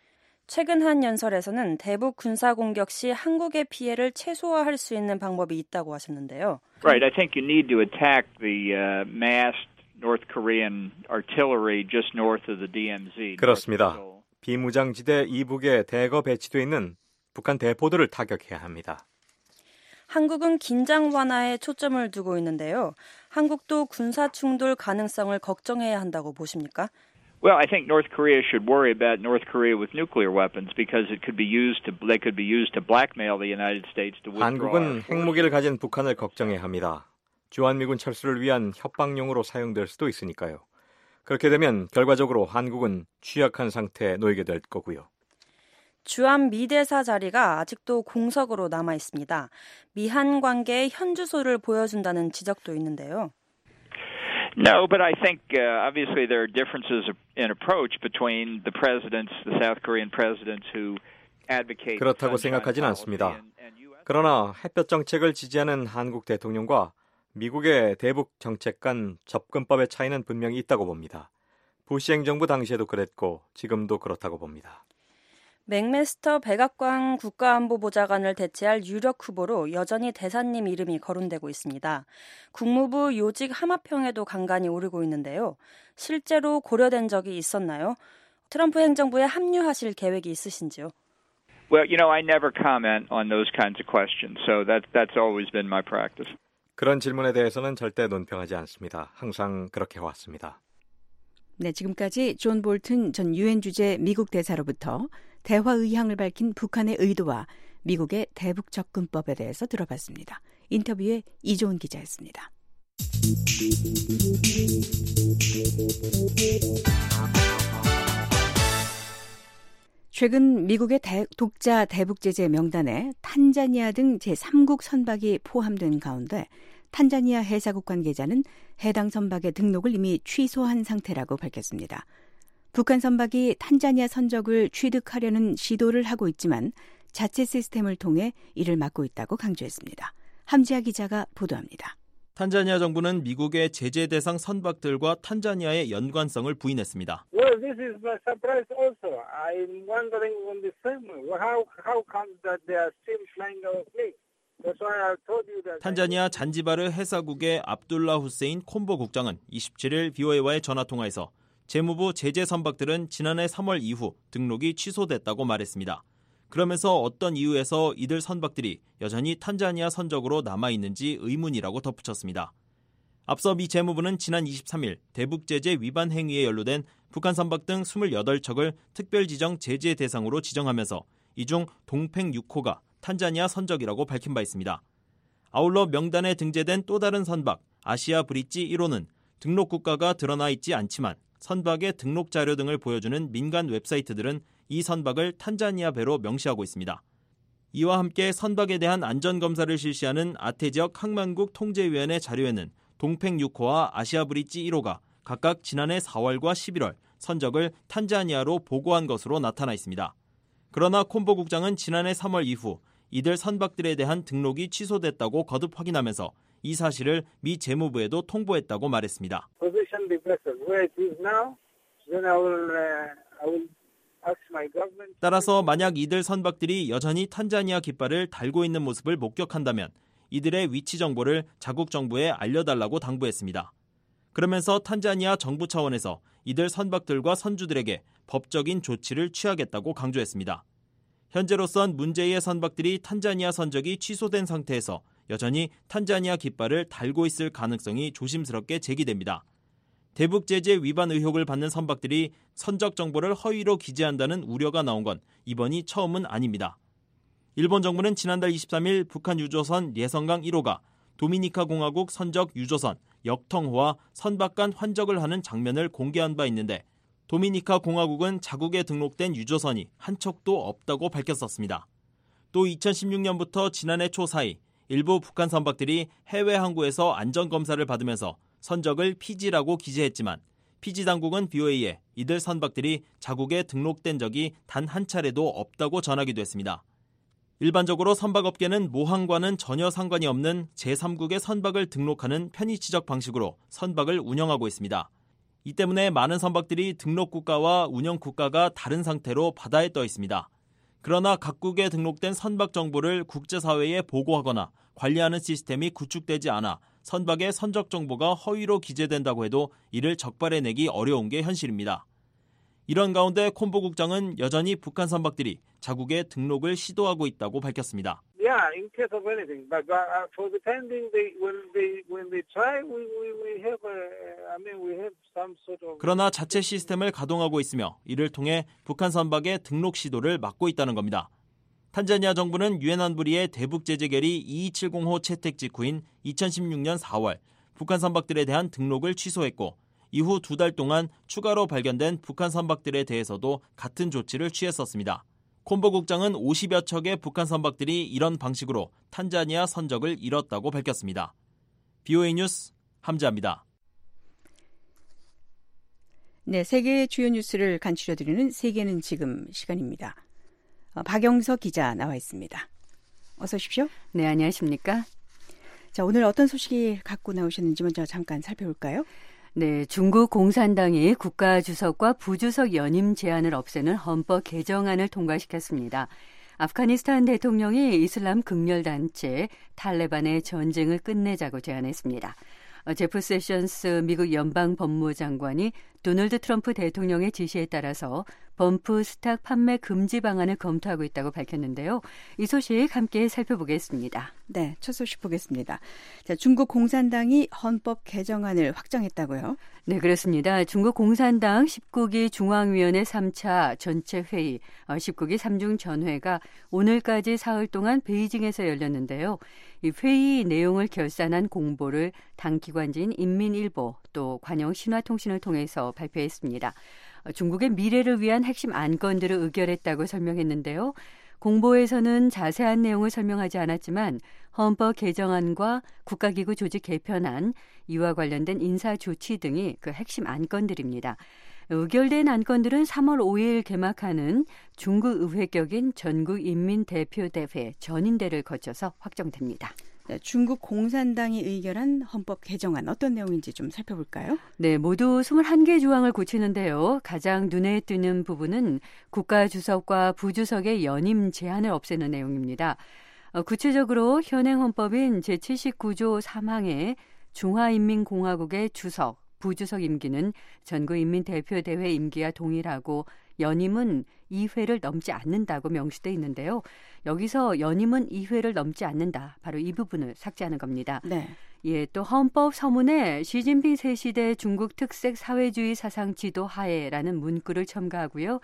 Speaker 15: 최근 한 연설에서는 대북 군사 공격 시 한국의 피해를 최소화할 수 있는 방법이 있다고 하셨는데요.
Speaker 14: Right. I think you need to attack the massed North Korean artillery just north of the DMZ.
Speaker 9: 그렇습니다. 비무장지대 이북에 대거 배치되어 있는 북한 대포들을 타격해야 합니다.
Speaker 15: 한국은 긴장 완화에 초점을 두고 있는데요. 한국도 군사 충돌 가능성을 걱정해야 한다고 보십니까?
Speaker 14: Well, I think North Korea should worry about North Korea with nuclear weapons because they could be used to blackmail the United States to withdraw.
Speaker 9: 한국은 핵무기를 가진 북한을 걱정해야 합니다. 주한미군 철수를 위한 협박용으로 사용될 수도 있으니까요. 그렇게 되면 결과적으로 한국은 취약한 상태에 놓이게 될 거고요.
Speaker 15: 주한 미대사 자리가 아직도 공석으로 남아 있습니다. 미한 관계의 현주소를 보여준다는 지적도 있는데요.
Speaker 14: No, but I think obviously there are differences in approach between the presidents, the South Korean presidents who advocate.
Speaker 9: 그렇다고 생각하진 않습니다. 그러나 햇볕 정책을 지지하는 한국 대통령과 미국의 대북 정책 간 접근법의 차이는 분명히 있다고 봅니다. 부시 행정부 당시에도 그랬고 지금도 그렇다고 봅니다.
Speaker 15: 맥메스터 백악관 국가안보보좌관을 대체할 유력 후보로 여전히 대사님 이름이 거론되고 있습니다. 국무부 요직 하마평에도 간간히 오르고 있는데요. 실제로 고려된 적이 있었나요? 트럼프 행정부에 합류하실 계획이 있으신지요?
Speaker 14: Well, I never comment on those kinds of questions, so that's always been my practice.
Speaker 9: 그런 질문에 대해서는 절대 논평하지 않습니다. 항상 그렇게 해왔습니다.
Speaker 4: 네, 지금까지 존 볼튼 전 유엔 주재 미국 대사로부터 대화 의향을 밝힌 북한의 의도와 미국의 대북 접근법에 대해서 들어봤습니다. 인터뷰에 이조은 기자였습니다. 최근 미국의 독자 대북 제재 명단에 탄자니아 등 제3국 선박이 포함된 가운데 탄자니아 해사국 관계자는 해당 선박의 등록을 이미 취소한 상태라고 밝혔습니다. 북한 선박이 탄자니아 선적을 취득하려는 시도를 하고 있지만 자체 시스템을 통해 이를 막고 있다고 강조했습니다. 함지아 기자가 보도합니다.
Speaker 16: 탄자니아 정부는 미국의 제재 대상 선박들과 탄자니아의 연관성을 부인했습니다.
Speaker 17: Well, this is a surprise also. I'm wondering on the same how come that they are still flying our fleet?
Speaker 16: 탄자니아 잔지바르 해사국의 압둘라 후세인 콤보 국장은 27일 BOA와의 전화통화에서 재무부 제재 선박들은 지난해 3월 이후 등록이 취소됐다고 말했습니다. 그러면서 어떤 이유에서 이들 선박들이 여전히 탄자니아 선적으로 남아있는지 의문이라고 덧붙였습니다. 앞서 미 재무부는 지난 23일 대북 제재 위반 행위에 연루된 북한 선박 등 28척을 특별지정 제재 대상으로 지정하면서 이 중 동팽 6호가 탄자니아 선적이라고 밝힌 바 있습니다. 아울러 명단에 등재된 또 다른 선박 아시아 브릿지 1호는 등록 국가가 드러나 있지 않지만 선박의 등록 자료 등을 보여주는 민간 웹사이트들은 이 선박을 탄자니아 배로 명시하고 있습니다. 이와 함께 선박에 대한 안전검사를 실시하는 아태지역 항만국 통제위원회 자료에는 동팽 6호와 아시아 브릿지 1호가 각각 지난해 4월과 11월 선적을 탄자니아로 보고한 것으로 나타나 있습니다. 그러나 콤보 국장은 지난해 3월 이후 이들 선박들에 대한 등록이 취소됐다고 거듭 확인하면서 이 사실을 미 재무부에도 통보했다고 말했습니다. 따라서 만약 이들 선박들이 여전히 탄자니아 깃발을 달고 있는 모습을 목격한다면 이들의 위치 정보를 자국 정부에 알려달라고 당부했습니다. 그러면서 탄자니아 정부 차원에서 이들 선박들과 선주들에게 법적인 조치를 취하겠다고 강조했습니다. 현재로선 문제의 선박들이 탄자니아 선적이 취소된 상태에서 여전히 탄자니아 깃발을 달고 있을 가능성이 조심스럽게 제기됩니다. 대북 제재 위반 의혹을 받는 선박들이 선적 정보를 허위로 기재한다는 우려가 나온 건 이번이 처음은 아닙니다. 일본 정부는 지난달 23일 북한 유조선 예성강 1호가 도미니카 공화국 선적 유조선 역통호와 선박 간 환적을 하는 장면을 공개한 바 있는데 도미니카 공화국은 자국에 등록된 유조선이 한 척도 없다고 밝혔었습니다. 또 2016년부터 지난해 초 사이 일부 북한 선박들이 해외 항구에서 안전검사를 받으면서 선적을 피지라고 기재했지만 피지 당국은 BOA에 이들 선박들이 자국에 등록된 적이 단 한 차례도 없다고 전하기도 했습니다. 일반적으로 선박업계는 모항과는 전혀 상관이 없는 제3국의 선박을 등록하는 편의치적 방식으로 선박을 운영하고 있습니다. 이 때문에 많은 선박들이 등록 국가와 운영 국가가 다른 상태로 바다에 떠 있습니다. 그러나 각국에 등록된 선박 정보를 국제사회에 보고하거나 관리하는 시스템이 구축되지 않아 선박의 선적 정보가 허위로 기재된다고 해도 이를 적발해내기 어려운 게 현실입니다. 이런 가운데 콤보 국장은 여전히 북한 선박들이 자국에 등록을 시도하고 있다고 밝혔습니다.
Speaker 17: Yeah, in case of anything, but for the time being, when they try, we have some sort of.
Speaker 16: 그러나 자체 시스템을 가동하고 있으며 이를 통해 북한 선박의 등록 시도를 막고 있다는 겁니다. 탄자니아 정부는 유엔 안보리의 대북 제재 결의 2270호 채택 직후인 2016년 4월 북한 선박들에 대한 등록을 취소했고 이후 2달 동안 추가로 발견된 북한 선박들에 대해서도 같은 조치를 취했었습니다. 콤보 국장은 50여 척의 북한 선박들이 이런 방식으로 탄자니아 선적을 잃었다고 밝혔습니다. BOA 뉴스 함지아입니다.
Speaker 4: 네, 세계의 주요 뉴스를 간추려드리는 세계는 지금 시간입니다. 박영석 기자 나와 있습니다. 어서 오십시오.
Speaker 18: 네, 안녕하십니까?
Speaker 4: 자, 오늘 어떤 소식이 갖고 나오셨는지 먼저 잠깐 살펴볼까요?
Speaker 18: 네, 중국 공산당이 국가주석과 부주석 연임 제한을 없애는 헌법 개정안을 통과시켰습니다. 아프가니스탄 대통령이 이슬람 극렬단체 탈레반의 전쟁을 끝내자고 제안했습니다. 제프 세션스 미국 연방법무장관이 도널드 트럼프 대통령의 지시에 따라서 범프 스탁 판매 금지 방안을 검토하고 있다고 밝혔는데요. 이 소식 함께 살펴보겠습니다.
Speaker 4: 네, 첫 소식 보겠습니다. 자, 중국 공산당이 헌법 개정안을 확정했다고요?
Speaker 18: 네, 그렇습니다. 중국 공산당 19기 중앙위원회 3차 전체 회의, 19기 3중 전회가 오늘까지 사흘 동안 베이징에서 열렸는데요. 이 회의 내용을 결산한 공보를 당 기관지인 인민일보 또 관영 신화통신을 통해서 발표했습니다. 중국의 미래를 위한 핵심 안건들을 의결했다고 설명했는데요. 공보에서는 자세한 내용을 설명하지 않았지만 헌법 개정안과 국가기구 조직 개편안, 이와 관련된 인사 조치 등이 그 핵심 안건들입니다. 의결된 안건들은 3월 5일 개막하는 중국 의회격인 전국인민대표대회 전인대를 거쳐서 확정됩니다.
Speaker 4: 네, 중국 공산당이 의결한 헌법 개정안 어떤 내용인지 좀 살펴볼까요?
Speaker 18: 네, 모두 21개 조항을 고치는데요. 가장 눈에 띄는 부분은 국가주석과 부주석의 연임 제한을 없애는 내용입니다. 구체적으로 현행 헌법인 제79조 3항에 중화인민공화국의 주석, 부주석 임기는 전국인민대표대회 임기와 동일하고 연임은 2회를 넘지 않는다고 명시되어 있는데요. 여기서 연임은 2회를 넘지 않는다. 바로 이 부분을 삭제하는 겁니다.
Speaker 4: 네.
Speaker 18: 예, 또 헌법 서문에 시진핑 새시대 중국 특색 사회주의 사상 지도 하에라는 문구를 첨가하고요.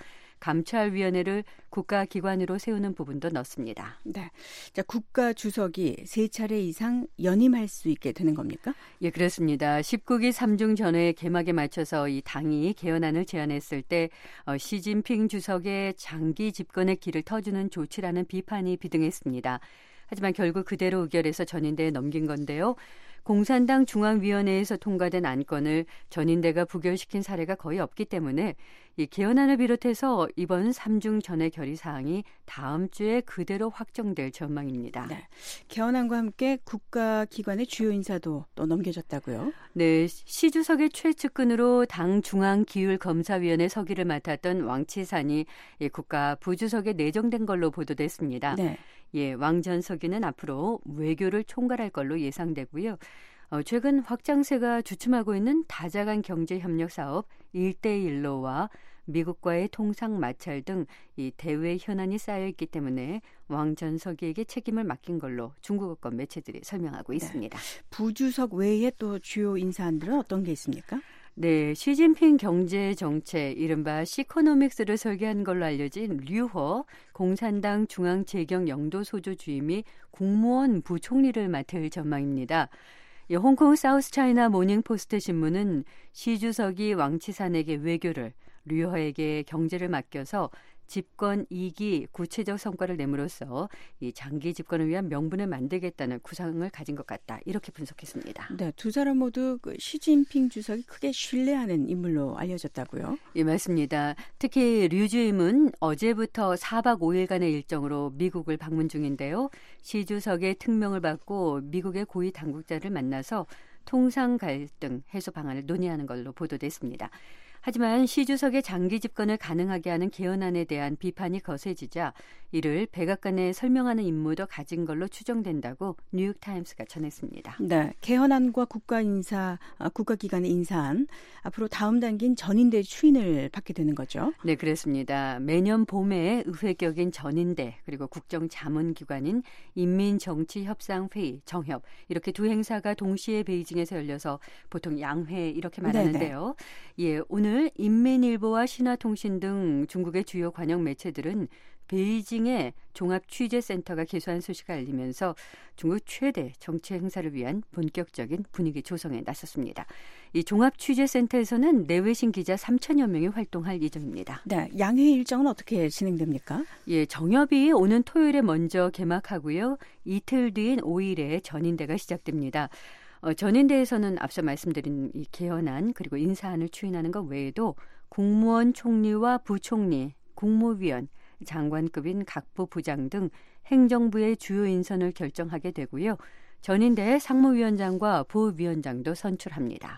Speaker 18: 감찰위원회를 국가기관으로 세우는 부분도 넣습니다.
Speaker 4: 네, 자, 국가 주석이 3차례 이상 연임할 수 있게 되는 겁니까?
Speaker 18: 예, 그렇습니다. 19기 3중 전회 개막에 맞춰서 이 당이 개헌안을 제안했을 때 시진핑 주석의 장기 집권의 길을 터주는 조치라는 비판이 비등했습니다. 하지만 결국 그대로 의결해서 전인대에 넘긴 건데요. 공산당 중앙위원회에서 통과된 안건을 전인대가 부결시킨 사례가 거의 없기 때문에 이 개헌안을 비롯해서 이번 3중 전회 결의 사항이 다음 주에 그대로 확정될 전망입니다.
Speaker 4: 네, 개헌안과 함께 국가기관의 주요 인사도 또 넘겨졌다고요?
Speaker 18: 네, 시 주석의 최측근으로 당 중앙기율검사위원회 서기를 맡았던 왕치산이 국가 부주석에 내정된 걸로 보도됐습니다.
Speaker 4: 네.
Speaker 18: 예, 왕 전 서기는 앞으로 외교를 총괄할 걸로 예상되고요. 최근 확장세가 주춤하고 있는 다자간 경제협력 사업 1대1로와 미국과의 통상 마찰 등 이 대외 현안이 쌓여있기 때문에 왕 전 서기에게 책임을 맡긴 걸로 중국어권 매체들이 설명하고 있습니다.
Speaker 4: 네. 부주석 외에 또 주요 인사안들은 어떤 게 있습니까?
Speaker 18: 네, 시진핑 경제정책, 이른바 시코노믹스를 설계한 걸로 알려진 류허 공산당 중앙재경영도소조 주임이 국무원 부총리를 맡을 전망입니다. 홍콩 사우스차이나 모닝포스트 신문은 시 주석이 왕치산에게 외교를, 류허에게 경제를 맡겨서 집권 2기 구체적 성과를 내므로써 이 장기 집권을 위한 명분을 만들겠다는 구상을 가진 것 같다. 이렇게 분석했습니다.
Speaker 4: 네, 두 사람 모두 그 시진핑 주석이 크게 신뢰하는 인물로 알려졌다고요?
Speaker 18: 예, 맞습니다. 특히 류 주임은 어제부터 4박 5일간의 일정으로 미국을 방문 중인데요. 시 주석의 특명을 받고 미국의 고위 당국자를 만나서 통상 갈등 해소 방안을 논의하는 걸로 보도됐습니다. 하지만 시 주석의 장기 집권을 가능하게 하는 개헌안에 대한 비판이 거세지자 이를 백악관에 설명하는 임무도 가진 걸로 추정된다고 뉴욕타임스가 전했습니다.
Speaker 4: 네, 개헌안과 국가기관의 인사안, 앞으로 다음 단계인 전인대 추인을 받게 되는 거죠.
Speaker 18: 네, 그렇습니다. 매년 봄에 의회격인 전인대 그리고 국정자문기관인 인민정치협상회의, 정협 이렇게 두 행사가 동시에 베이징에서 열려서 보통 양회 이렇게 말하는데요. 예, 오늘 인민일보와 신화통신 등 중국의 주요 관영 매체들은 베이징에 종합취재센터가 개소한 소식을 알리면서 중국 최대 정치 행사를 위한 본격적인 분위기 조성에 나섰습니다. 이 종합취재센터에서는 내외신 기자 3,000여 명이 활동할 예정입니다.
Speaker 4: 네, 양회 일정은 어떻게 진행됩니까?
Speaker 18: 예, 정협이 오는 토요일에 먼저 개막하고요. 이틀 뒤인 5일에 전인대가 시작됩니다. 전인대에서는 앞서 말씀드린 이 개헌안 그리고 인사안을 추인하는 것 외에도 국무원 총리와 부총리, 국무위원, 장관급인 각부 부장 등 행정부의 주요 인선을 결정하게 되고요. 전인대 상무위원장과 부위원장도 선출합니다.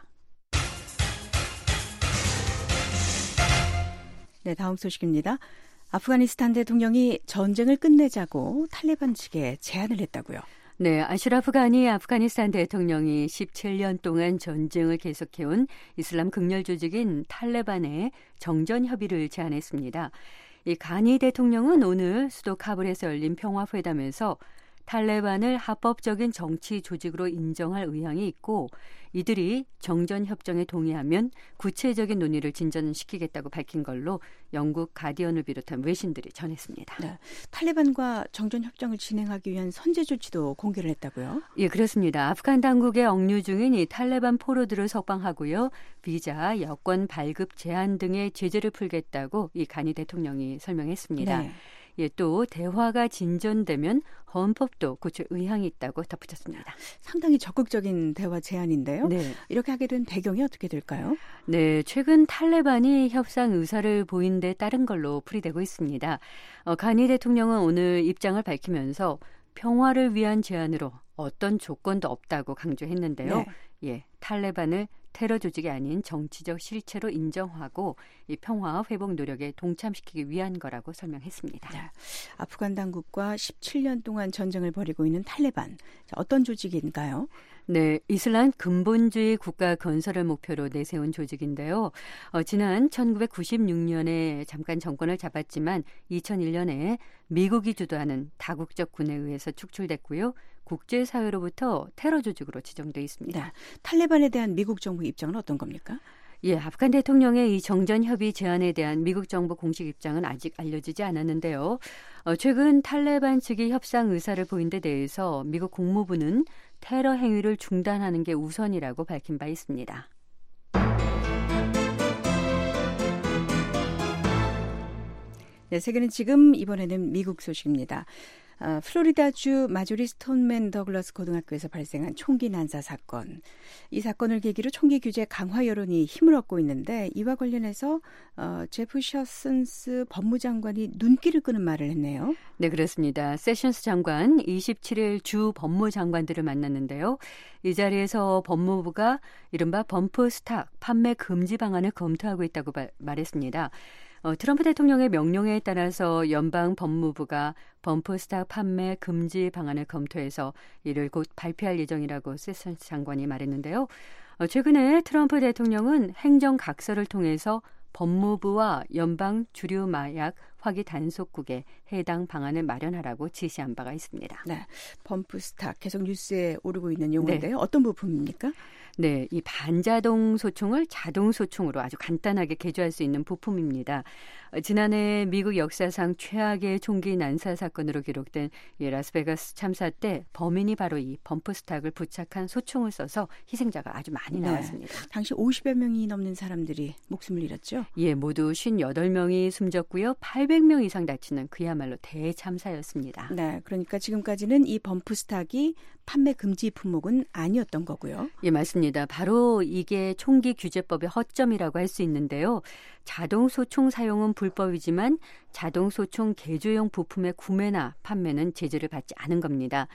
Speaker 4: 네, 다음 소식입니다. 아프가니스탄 대통령이 전쟁을 끝내자고 탈레반 측에 제안을 했다고요.
Speaker 18: 네, 아슈라프 가니 아프가니스탄 대통령이 17년 동안 전쟁을 계속해온 이슬람 극렬 조직인 탈레반에 정전 협의를 제안했습니다. 이 가니 대통령은 오늘 수도 카불에서 열린 평화회담에서 탈레반을 합법적인 정치 조직으로 인정할 의향이 있고 이들이 정전협정에 동의하면 구체적인 논의를 진전시키겠다고 밝힌 걸로 영국 가디언을 비롯한 외신들이 전했습니다.
Speaker 4: 네, 탈레반과 정전협정을 진행하기 위한 선제 조치도 공개를 했다고요?
Speaker 18: 예, 그렇습니다. 아프간 당국의 억류 중인 이 탈레반 포로들을 석방하고요. 비자, 여권 발급 제한 등의 제재를 풀겠다고 이 가니 대통령이 설명했습니다. 네. 예, 또 대화가 진전되면 헌법도 고칠 의향이 있다고 덧붙였습니다.
Speaker 4: 상당히 적극적인 대화 제안인데요. 네. 이렇게 하게 된 배경이 어떻게 될까요?
Speaker 18: 네, 최근 탈레반이 협상 의사를 보인 데 따른 걸로 풀이되고 있습니다. 가니 대통령은 오늘 입장을 밝히면서 평화를 위한 제안으로 어떤 조건도 없다고 강조했는데요. 네. 예, 탈레반을 테러 조직이 아닌 정치적 실체로 인정하고 이 평화 회복 노력에 동참시키기 위한 거라고 설명했습니다.
Speaker 4: 네. 아프간 당국과 17년 동안 전쟁을 벌이고 있는 탈레반. 어떤 조직인가요?
Speaker 18: 네, 이슬람 근본주의 국가 건설을 목표로 내세운 조직인데요. 지난 1996년에 잠깐 정권을 잡았지만 2001년에 미국이 주도하는 다국적 군에 의해서 축출됐고요. 국제사회로부터 테러 조직으로 지정돼 있습니다.
Speaker 4: 네, 탈레반에 대한 미국 정부 입장은 어떤 겁니까?
Speaker 18: 예, 아프간 대통령의 이 정전 협의 제안에 대한 미국 정부 공식 입장은 아직 알려지지 않았는데요. 최근 탈레반 측이 협상 의사를 보인 데 대해서 미국 국무부는 테러 행위를 중단하는 게 우선이라고 밝힌 바 있습니다.
Speaker 4: 네, 세계는 지금 이번에는 미국 소식입니다. 플로리다주 마조리 스톤맨 더글러스 고등학교에서 발생한 총기 난사 사건. 이 사건을 계기로 총기 규제 강화 여론이 힘을 얻고 있는데 이와 관련해서 제프 셔슨스 법무장관이 눈길을 끄는 말을 했네요.
Speaker 18: 네, 그렇습니다. 세션스 장관 27일 주 법무장관들을 만났는데요. 이 자리에서 법무부가 이른바 범프 스탁 판매 금지 방안을 검토하고 있다고 말했습니다. 트럼프 대통령의 명령에 따라서 연방 법무부가 범프 스탁 판매 금지 방안을 검토해서 이를 곧 발표할 예정이라고 세션스 장관이 말했는데요. 최근에 트럼프 대통령은 행정 각서를 통해서 법무부와 연방 주류 마약 화기 단속국에 해당 방안을 마련하라고 지시한 바가 있습니다.
Speaker 4: 네, 범프 스탁 계속 뉴스에 오르고 있는 용어인데요. 네. 어떤 부품입니까?
Speaker 18: 네, 이 반자동 소총을 자동 소총으로 아주 간단하게 개조할 수 있는 부품입니다. 지난해 미국 역사상 최악의 총기 난사 사건으로 기록된 이 라스베가스 참사 때 범인이 바로 이 범프 스탁을 부착한 소총을 써서 희생자가 아주 많이 나왔습니다.
Speaker 4: 네, 당시 50여 명이 넘는 사람들이 목숨을 잃었죠?
Speaker 18: 예, 모두 58명이 숨졌고요. 800명 이상 다치는 그야말로 대참사였습니다.
Speaker 4: 네, 그러니까 지금까지는 이 범프 스탁이 판매 금지 품목은 아니었던 거고요.
Speaker 18: 예, 맞습니다. 바로 이게 총기 규제법의 허점이라고 할 수 있는데요. 자동 소총 사용은 불법이지만 자동 소총 개조용 부품의 구매나 판매는 제재를 받지 않은 겁니다.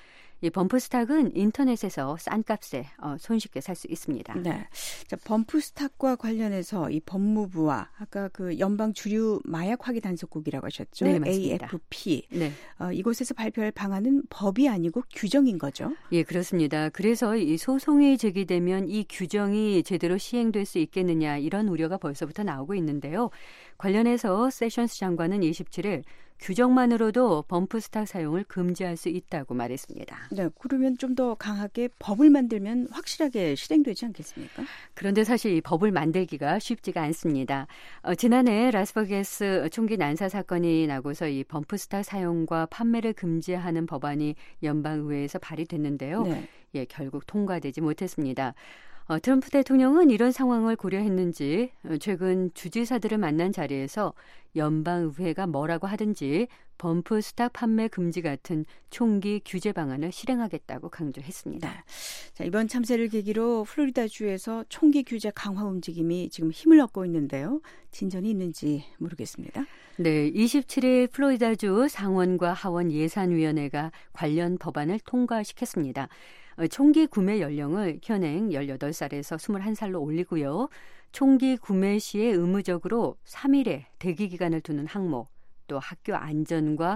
Speaker 18: 이 범프스탁은 인터넷에서 싼 값에 손쉽게 살 수 있습니다.
Speaker 4: 네. 자, 범프스탁과 관련해서 이 법무부와 아까 그 연방 주류 마약 확인 단속국이라고 하셨죠?
Speaker 18: 네, 맞습니다.
Speaker 4: AFP.
Speaker 18: 네.
Speaker 4: 이곳에서 발표할 방안은 법이 아니고 규정인 거죠?
Speaker 18: 예, 그렇습니다. 그래서 이 소송이 제기되면 이 규정이 제대로 시행될 수 있겠느냐 이런 우려가 벌써부터 나오고 있는데요. 관련해서 세션스 장관은 27일 규정만으로도 범프스탁 사용을 금지할 수 있다고 말했습니다.
Speaker 4: 네, 그러면 좀 더 강하게 법을 만들면 확실하게 실행되지 않겠습니까?
Speaker 18: 그런데 사실 이 법을 만들기가 쉽지가 않습니다. 지난해 라스베가스 총기 난사 사건이 나고서 이 범프스탁 사용과 판매를 금지하는 법안이 연방의회에서 발의됐는데요.
Speaker 4: 네.
Speaker 18: 예, 결국 통과되지 못했습니다. 트럼프 대통령은 이런 상황을 고려했는지 최근 주지사들을 만난 자리에서 연방의회가 뭐라고 하든지 범프스탁 판매 금지 같은 총기 규제 방안을 실행하겠다고 강조했습니다.
Speaker 4: 네. 자, 이번 참사를 계기로 플로리다주에서 총기 규제 강화 움직임이 지금 힘을 얻고 있는데요. 진전이 있는지 모르겠습니다.
Speaker 18: 네, 27일 플로리다주 상원과 하원 예산위원회가 관련 법안을 통과시켰습니다. 총기 구매 연령을 현행 18살에서 21살로 올리고요. 총기 구매 시에 의무적으로 3일의 대기 기간을 두는 항목, 또 학교 안전과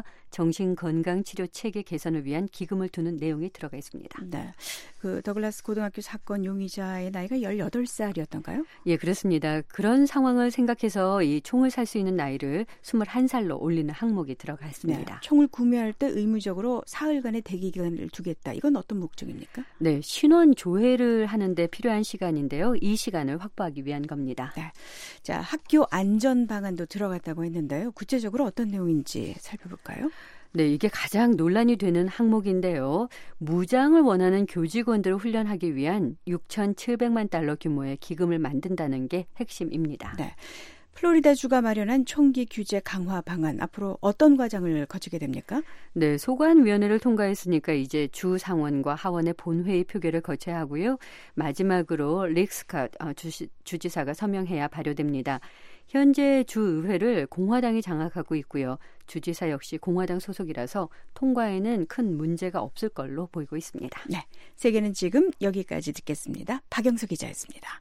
Speaker 18: 정신건강치료 체계 개선을 위한 기금을 두는 내용이 들어가 있습니다.
Speaker 4: 네, 그 더글라스 고등학교 사건 용의자의 나이가 18살이었던가요?
Speaker 18: 예, 그렇습니다. 그런 상황을 생각해서 이 총을 살 수 있는 나이를 21살로 올리는 항목이 들어가 있습니다.
Speaker 4: 네, 총을 구매할 때 의무적으로 사흘간의 대기 기간을 두겠다. 이건 어떤 목적입니까?
Speaker 18: 네, 신원 조회를 하는데 필요한 시간인데요. 이 시간을 확보하기 위한 겁니다.
Speaker 4: 네, 자, 학교 안전 방안도 들어갔다고 했는데요. 구체적으로 어떤 내용인지 살펴볼까요?
Speaker 18: 네, 이게 가장 논란이 되는 항목인데요. 무장을 원하는 교직원들을 훈련하기 위한 6,700만 달러 규모의 기금을 만든다는 게 핵심입니다.
Speaker 4: 네, 플로리다주가 마련한 총기 규제 강화 방안, 앞으로 어떤 과정을 거치게 됩니까?
Speaker 18: 네, 소관위원회를 통과했으니까 이제 주 상원과 하원의 본회의 표결을 거쳐야 하고요. 마지막으로 릭 스캇 주지사가 서명해야 발효됩니다. 현재 주의회를 공화당이 장악하고 있고요. 주지사 역시 공화당 소속이라서 통과에는 큰 문제가 없을 걸로 보이고 있습니다.
Speaker 4: 네, 세계는 지금 여기까지 듣겠습니다. 박영수 기자였습니다.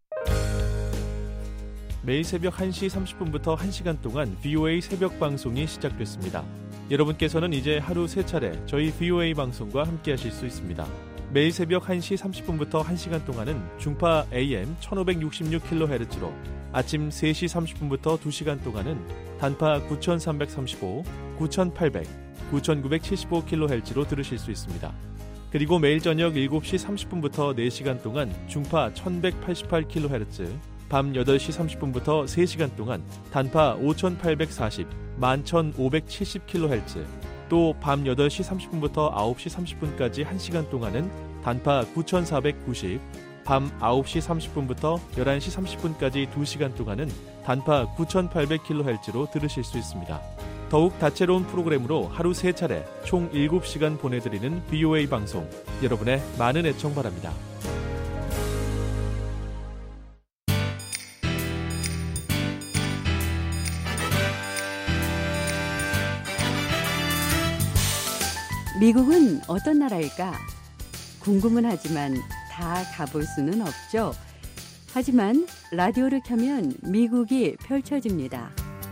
Speaker 19: 매일 새벽 1시 30분부터 1시간 동안 VOA 새벽 방송이 시작됐습니다. 여러분께서는 이제 하루 3차례 저희 VOA 방송과 함께하실 수 있습니다. 매일 새벽 1시 30분부터 1시간 동안은 중파 AM 1566kHz로 아침 3시 30분부터 2시간 동안은 단파 9335, 9800, 9975kHz로 들으실 수 있습니다. 그리고 매일 저녁 7시 30분부터 4시간 동안 중파 1188kHz, 밤 8시 30분부터 3시간 동안 단파 5840, 11570kHz, 또 밤 8시 30분부터 9시 30분까지 1시간 동안은 단파 9490, 밤 9시 30분부터 11시 30분까지 2시간 동안은 단파 9800kHz로 들으실 수 있습니다. 더욱 다채로운 프로그램으로 하루 3차례 총 7시간 보내드리는 VOA 방송, 여러분의 많은 애청 바랍니다.
Speaker 18: 미국은 어떤 나라일까? 궁금은 하지만 다 가볼 수는 없죠. 하지만 라디오를 켜면 미국이 펼쳐집니다.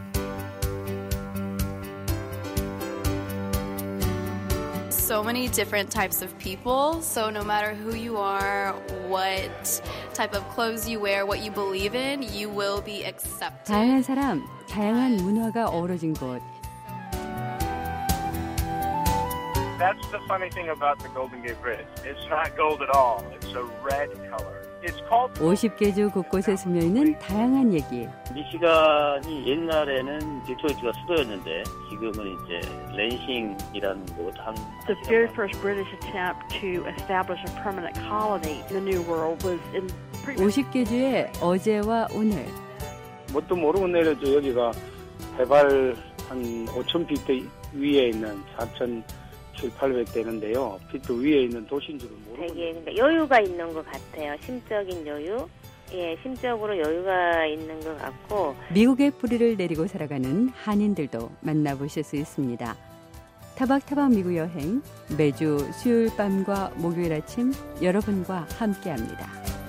Speaker 20: So many different types of people. So no matter who you are, what type of clothes you wear, what you believe in, you will be accepted.
Speaker 18: 다양한 사람, 다양한 문화가 어우러진 곳.
Speaker 21: That's the funny thing about the Golden Gate Bridge. It's not gold at all. It's a red color. It's called
Speaker 18: 50개 주 곳곳에 스며있는 다양한 얘기.
Speaker 22: 미시간이 옛날에는 디트로이트가 수도였는데 지금은 이제 랜싱이라는 곳 한.
Speaker 23: The very first British attempt to establish a permanent colony in the New World was in
Speaker 18: 50개 주의 어제와 오늘.
Speaker 17: 뭣도 모르고 내려도 여기가 해발 한 5,000피트 위에 있는 4,700~800 되는데요. 피트 위에 있는 도시인 줄은 모르고.
Speaker 24: 되게 그러니까 여유가 있는 것 같아요. 심적인 여유. 예, 심적으로 여유가 있는 것 같고.
Speaker 18: 미국의 뿌리를 내리고 살아가는 한인들도 만나보실 수 있습니다. 타박타박 미국 여행 매주 수요일 밤과 목요일 아침 여러분과 함께합니다.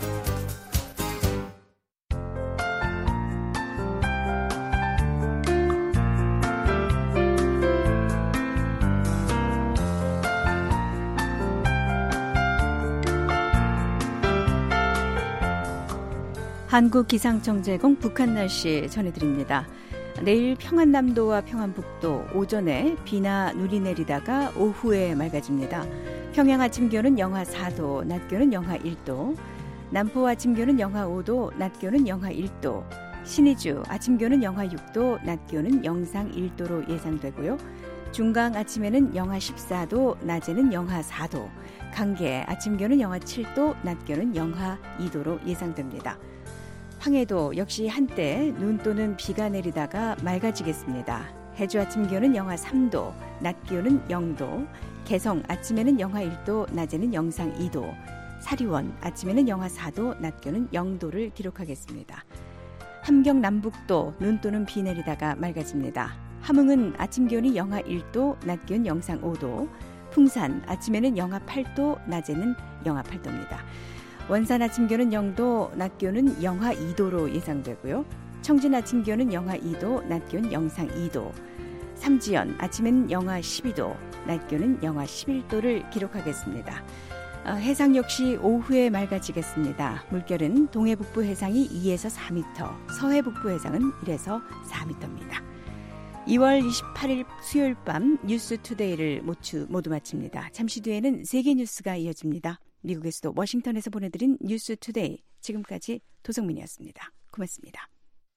Speaker 4: 한국기상청 제공 북한 날씨 전해드립니다. 내일 평안남도와 평안북도 오전에 비나 눈이 내리다가 오후에 맑아집니다. 평양 아침 기온은 영하 4도, 낮 기온은 영하 1도, 남포 아침 기온은 영하 5도, 낮 기온은 영하 1도, 신의주 아침 기온은 영하 6도, 낮 기온은 영상 1도로 예상되고요. 중강 아침에는 영하 14도, 낮에는 영하 4도, 강계 아침 기온은 영하 7도, 낮 기온은 영하 2도로 예상됩니다. 황해도 역시 한때 눈 또는 비가 내리다가 맑아지겠습니다. 해주 아침 기온은 영하 3도, 낮 기온은 0도, 개성 아침에는 영하 1도, 낮에는 영상 2도, 사리원 아침에는 영하 4도, 낮 기온은 0도를 기록하겠습니다. 함경 남북도 눈 또는 비 내리다가 맑아집니다. 함흥은 아침 기온이 영하 1도, 낮 기온 영상 5도, 풍산 아침에는 영하 8도, 낮에는 영하 8도입니다. 원산 아침 기온은 0도, 낮 기온은 영하 2도로 예상되고요. 청진 아침 기온은 영하 2도, 낮 기온 영상 2도. 삼지연 아침에는 영하 12도, 낮 기온은 영하 11도를 기록하겠습니다. 해상 역시 오후에 맑아지겠습니다. 물결은 동해 북부 해상이 2에서 4m, 서해 북부 해상은 1에서 4m입니다. 2월 28일 수요일 밤 뉴스투데이를 모두 마칩니다. 잠시 뒤에는 세계 뉴스가 이어집니다. 미국의 수도 워싱턴에서 보내드린 뉴스투데이, 지금까지 도성민이었습니다. 고맙습니다.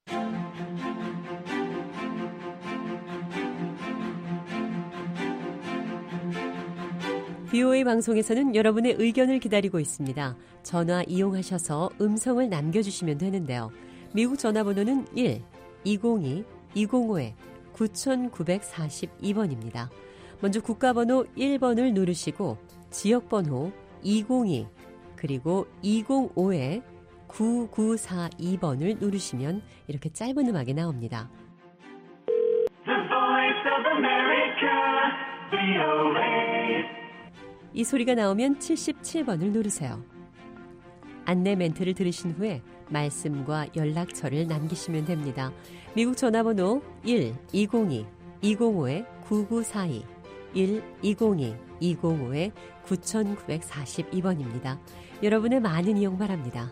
Speaker 1: VOA 방송에서는 여러분의 의견을 기다리고 있습니다. 전화 이용하셔서 음성을 남겨주시면 되는데요. 미국 전화번호는 1-202-205-9942번입니다. 먼저 국가번호 1번을 누르시고 지역번호 202 그리고 205-9942번을 누르시면 이렇게 짧은 음악이 나옵니다. 이 소리가 나오면 77번을 누르세요. 안내 멘트를 들으신 후에 말씀과 연락처를 남기시면 됩니다. 미국 전화번호 1-202-205-9942 1-202-205-9942번입니다. 여러분의 많은 이용 바랍니다.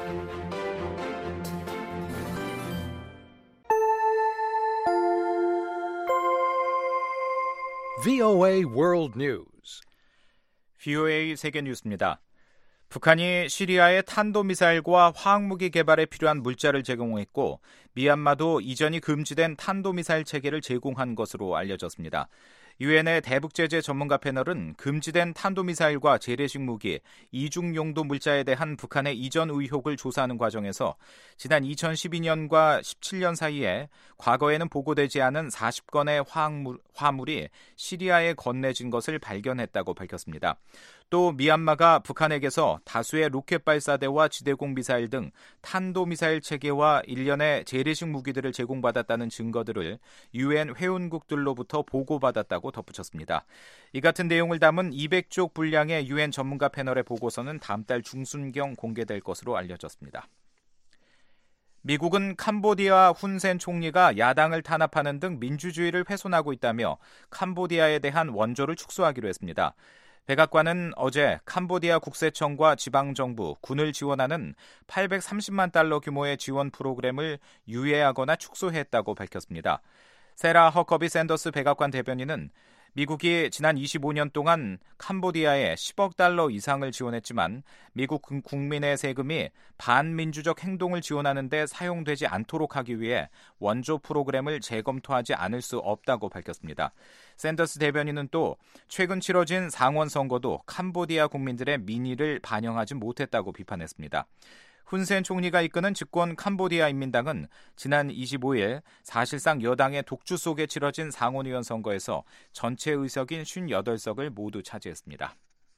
Speaker 2: VOA World News.
Speaker 3: VOA 세계 뉴스입니다. 북한이 시리아에 탄도미사일과 화학무기 개발에 필요한 물자를 제공했고 미얀마도 이전이 금지된 탄도미사일 체계를 제공한 것으로 알려졌습니다. 유엔의 대북제재 전문가 패널은 금지된 탄도미사일과 재래식 무기, 이중용도 물자에 대한 북한의 이전 의혹을 조사하는 과정에서 지난 2012년과 17년 사이에 과거에는 보고되지 않은 40건의 화물이 시리아에 건네진 것을 발견했다고 밝혔습니다. 또 미얀마가 북한에게서 다수의 로켓 발사대와 지대공 미사일 등 탄도미사일 체계와 일련의 재래식 무기들을 제공받았다는 증거들을 유엔 회원국들로부터 보고받았다고 덧붙였습니다. 이 같은 내용을 담은 200쪽 분량의 유엔 전문가 패널의 보고서는 다음 달 중순경 공개될 것으로 알려졌습니다. 미국은 캄보디아 훈센 총리가 야당을 탄압하는 등 민주주의를 훼손하고 있다며 캄보디아에 대한 원조를 축소하기로 했습니다. 백악관은 어제 캄보디아 국세청과 지방정부, 군을 지원하는 830만 달러 규모의 지원 프로그램을 유예하거나 축소했다고 밝혔습니다. 세라 허커비 샌더스 백악관 대변인은 미국이 지난 25년 동안 캄보디아에 10억 달러 이상을 지원했지만 미국 국민의 세금이 반민주적 행동을 지원하는 데 사용되지 않도록 하기 위해 원조 프로그램을 재검토하지 않을 수 없다고 밝혔습니다. 샌더스 대변인은 또 최근 치러진 상원 선거도 캄보디아 국민들의 민의를 반영하지 못했다고 비판했습니다. 훈센 총리가 이끄는 집권 캄보디아 인민당은 지난 25일 사실상 여당의 독주 속에 치러진 상원의원 선거에서 전체 의석인 58석을 모두 차지했습니다.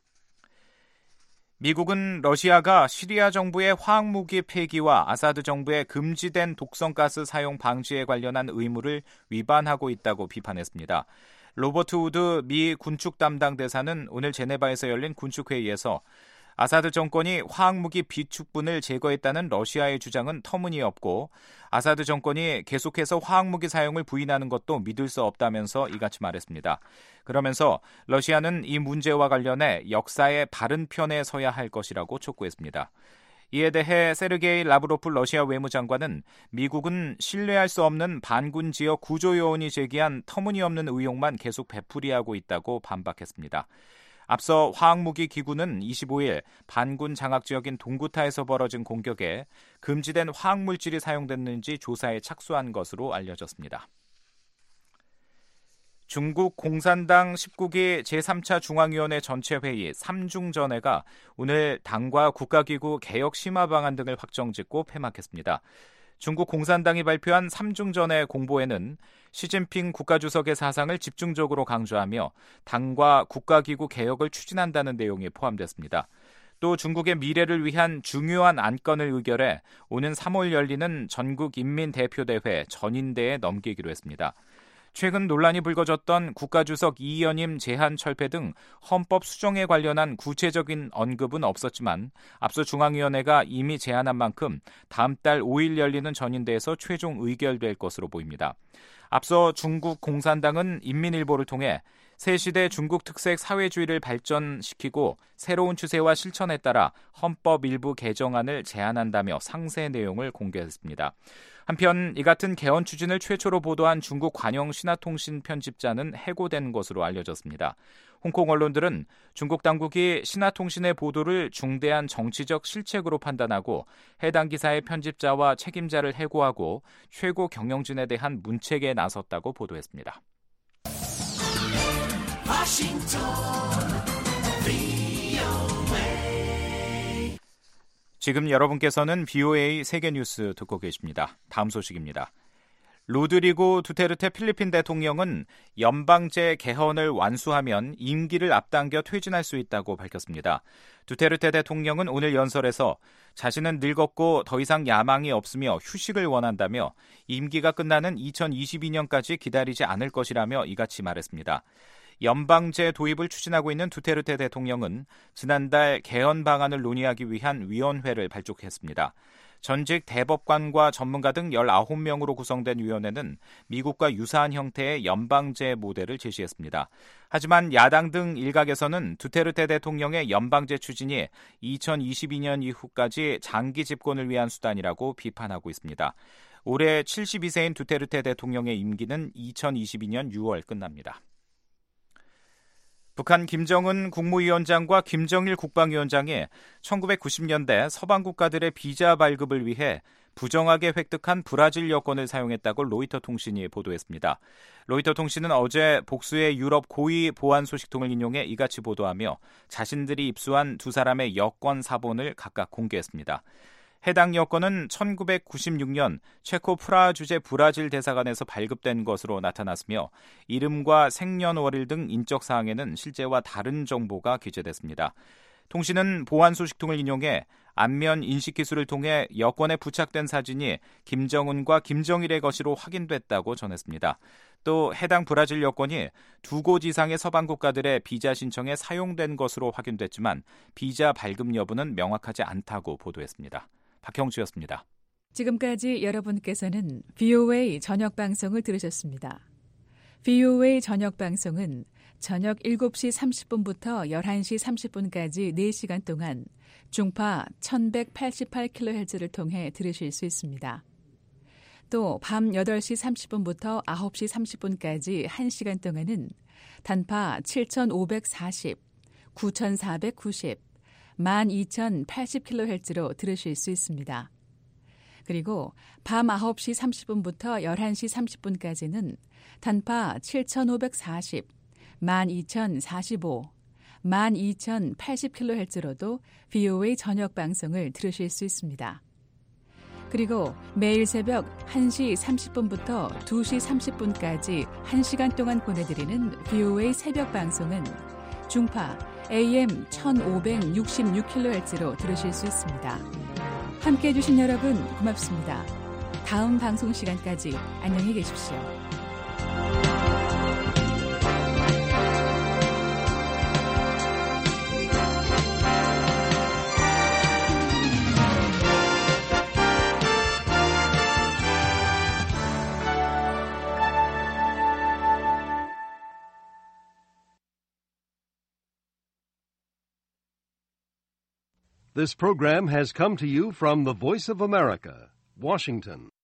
Speaker 3: 미국은 러시아가 시리아 정부의 화학무기 폐기와 아사드 정부의 금지된 독성가스 사용 방지에 관련한 의무를 위반하고 있다고 비판했습니다. 로버트 우드 미 군축 담당 대사는 오늘 제네바에서 열린 군축회의에서 아사드 정권이 화학무기 비축분을 제거했다는 러시아의 주장은 터무니없고 아사드 정권이 계속해서 화학무기 사용을 부인하는 것도 믿을 수 없다면서 이같이 말했습니다. 그러면서 러시아는 이 문제와 관련해 역사의 바른 편에 서야 할 것이라고 촉구했습니다. 이에 대해 세르게이 라브로프 러시아 외무장관은 미국은 신뢰할 수 없는 반군 지역 구조요원이 제기한 터무니없는 의혹만 계속 되풀이하고 있다고 반박했습니다. 앞서 화학무기 기구는 25일 반군 장악지역인 동구타에서 벌어진 공격에 금지된 화학물질이 사용됐는지 조사에 착수한 것으로 알려졌습니다. 중국 공산당 19기 제3차 중앙위원회 전체회의 3중전회가 오늘 당과 국가기구 개혁 심화 방안 등을 확정짓고 폐막했습니다. 중국 공산당이 발표한 3중전회 공보에는 시진핑 국가주석의 사상을 집중적으로 강조하며 당과 국가기구 개혁을 추진한다는 내용이 포함됐습니다. 또 중국의 미래를 위한 중요한 안건을 의결해 오는 3월 열리는 전국인민대표대회 전인대에 넘기기로 했습니다. 최근 논란이 불거졌던 국가주석 이연임 제한 철폐 등 헌법 수정에 관련한 구체적인 언급은 없었지만 앞서 중앙위원회가 이미 제안한 만큼 다음 달 5일 열리는 전인대에서 최종 의결될 것으로 보입니다. 앞서 중국 공산당은 인민일보를 통해 새 시대 중국 특색 사회주의를 발전시키고 새로운 추세와 실천에 따라 헌법 일부 개정안을 제안한다며 상세 내용을 공개했습니다. 한편 이 같은 개헌 추진을 최초로 보도한 중국 관영 신화통신 편집자는 해고된 것으로 알려졌습니다. 홍콩 언론들은 중국 당국이 신화통신의 보도를 중대한 정치적 실책으로 판단하고 해당 기사의 편집자와 책임자를 해고하고 최고 경영진에 대한 문책에 나섰다고 보도했습니다. 지금 여러분께서는 VOA 세계뉴스 듣고 계십니다. 다음 소식입니다. 로드리고 두테르테 필리핀 대통령은 연방제 개헌을 완수하면 임기를 앞당겨 퇴진할 수 있다고 밝혔습니다. 두테르테 대통령은 오늘 연설에서 자신은 늙었고 더 이상 야망이 없으며 휴식을 원한다며 임기가 끝나는 2022년까지 기다리지 않을 것이라며 이같이 말했습니다. 연방제 도입을 추진하고 있는 두테르테 대통령은 지난달 개헌 방안을 논의하기 위한 위원회를 발족했습니다. 전직 대법관과 전문가 등 19명으로 구성된 위원회는 미국과 유사한 형태의 연방제 모델을 제시했습니다. 하지만 야당 등 일각에서는 두테르테 대통령의 연방제 추진이 2022년 이후까지 장기 집권을 위한 수단이라고 비판하고 있습니다. 올해 72세인 두테르테 대통령의 임기는 2022년 6월 끝납니다. 북한 김정은 국무위원장과 김정일 국방위원장이 1990년대 서방 국가들의 비자 발급을 위해 부정하게 획득한 브라질 여권을 사용했다고 로이터 통신이 보도했습니다. 로이터 통신은 어제 복수의 유럽 고위 보안 소식통을 인용해 이같이 보도하며 자신들이 입수한 두 사람의 여권 사본을 각각 공개했습니다. 해당 여권은 1996년 체코 프라하 주재 브라질 대사관에서 발급된 것으로 나타났으며 이름과 생년월일 등 인적 사항에는 실제와 다른 정보가 기재됐습니다. 통신은 보안 소식통을 인용해 안면 인식 기술을 통해 여권에 부착된 사진이 김정은과 김정일의 것으로 확인됐다고 전했습니다. 또 해당 브라질 여권이 두 곳 이상의 서방 국가들의 비자 신청에 사용된 것으로 확인됐지만 비자 발급 여부는 명확하지 않다고 보도했습니다. 박형주였습니다.
Speaker 5: 지금까지 여러분께서는 VOA 저녁 방송을 들으셨습니다. VOA 저녁 방송은 저녁 7시 30분부터 11시 30분까지 4시간 동안 중파 1188kHz를 통해 들으실 수 있습니다. 또 밤 8시 30분부터 9시 30분까지 1시간 동안은 단파 7540, 9490, 12,080kHz로 들으실 수 있습니다. 그리고 밤 9시 30분부터 11시 30분까지는 단파 7,540, 12,045, 12,080kHz로도 VOA 저녁 방송을 들으실 수 있습니다. 그리고 매일 새벽 1시 30분부터 2시 30분까지 1시간 동안 보내드리는 VOA 새벽 방송은 중파 AM 1566kHz로 들으실 수 있습니다. 함께해 주신 여러분 고맙습니다. 다음 방송 시간까지 안녕히 계십시오.
Speaker 6: This program has come to you from the Voice of America, Washington.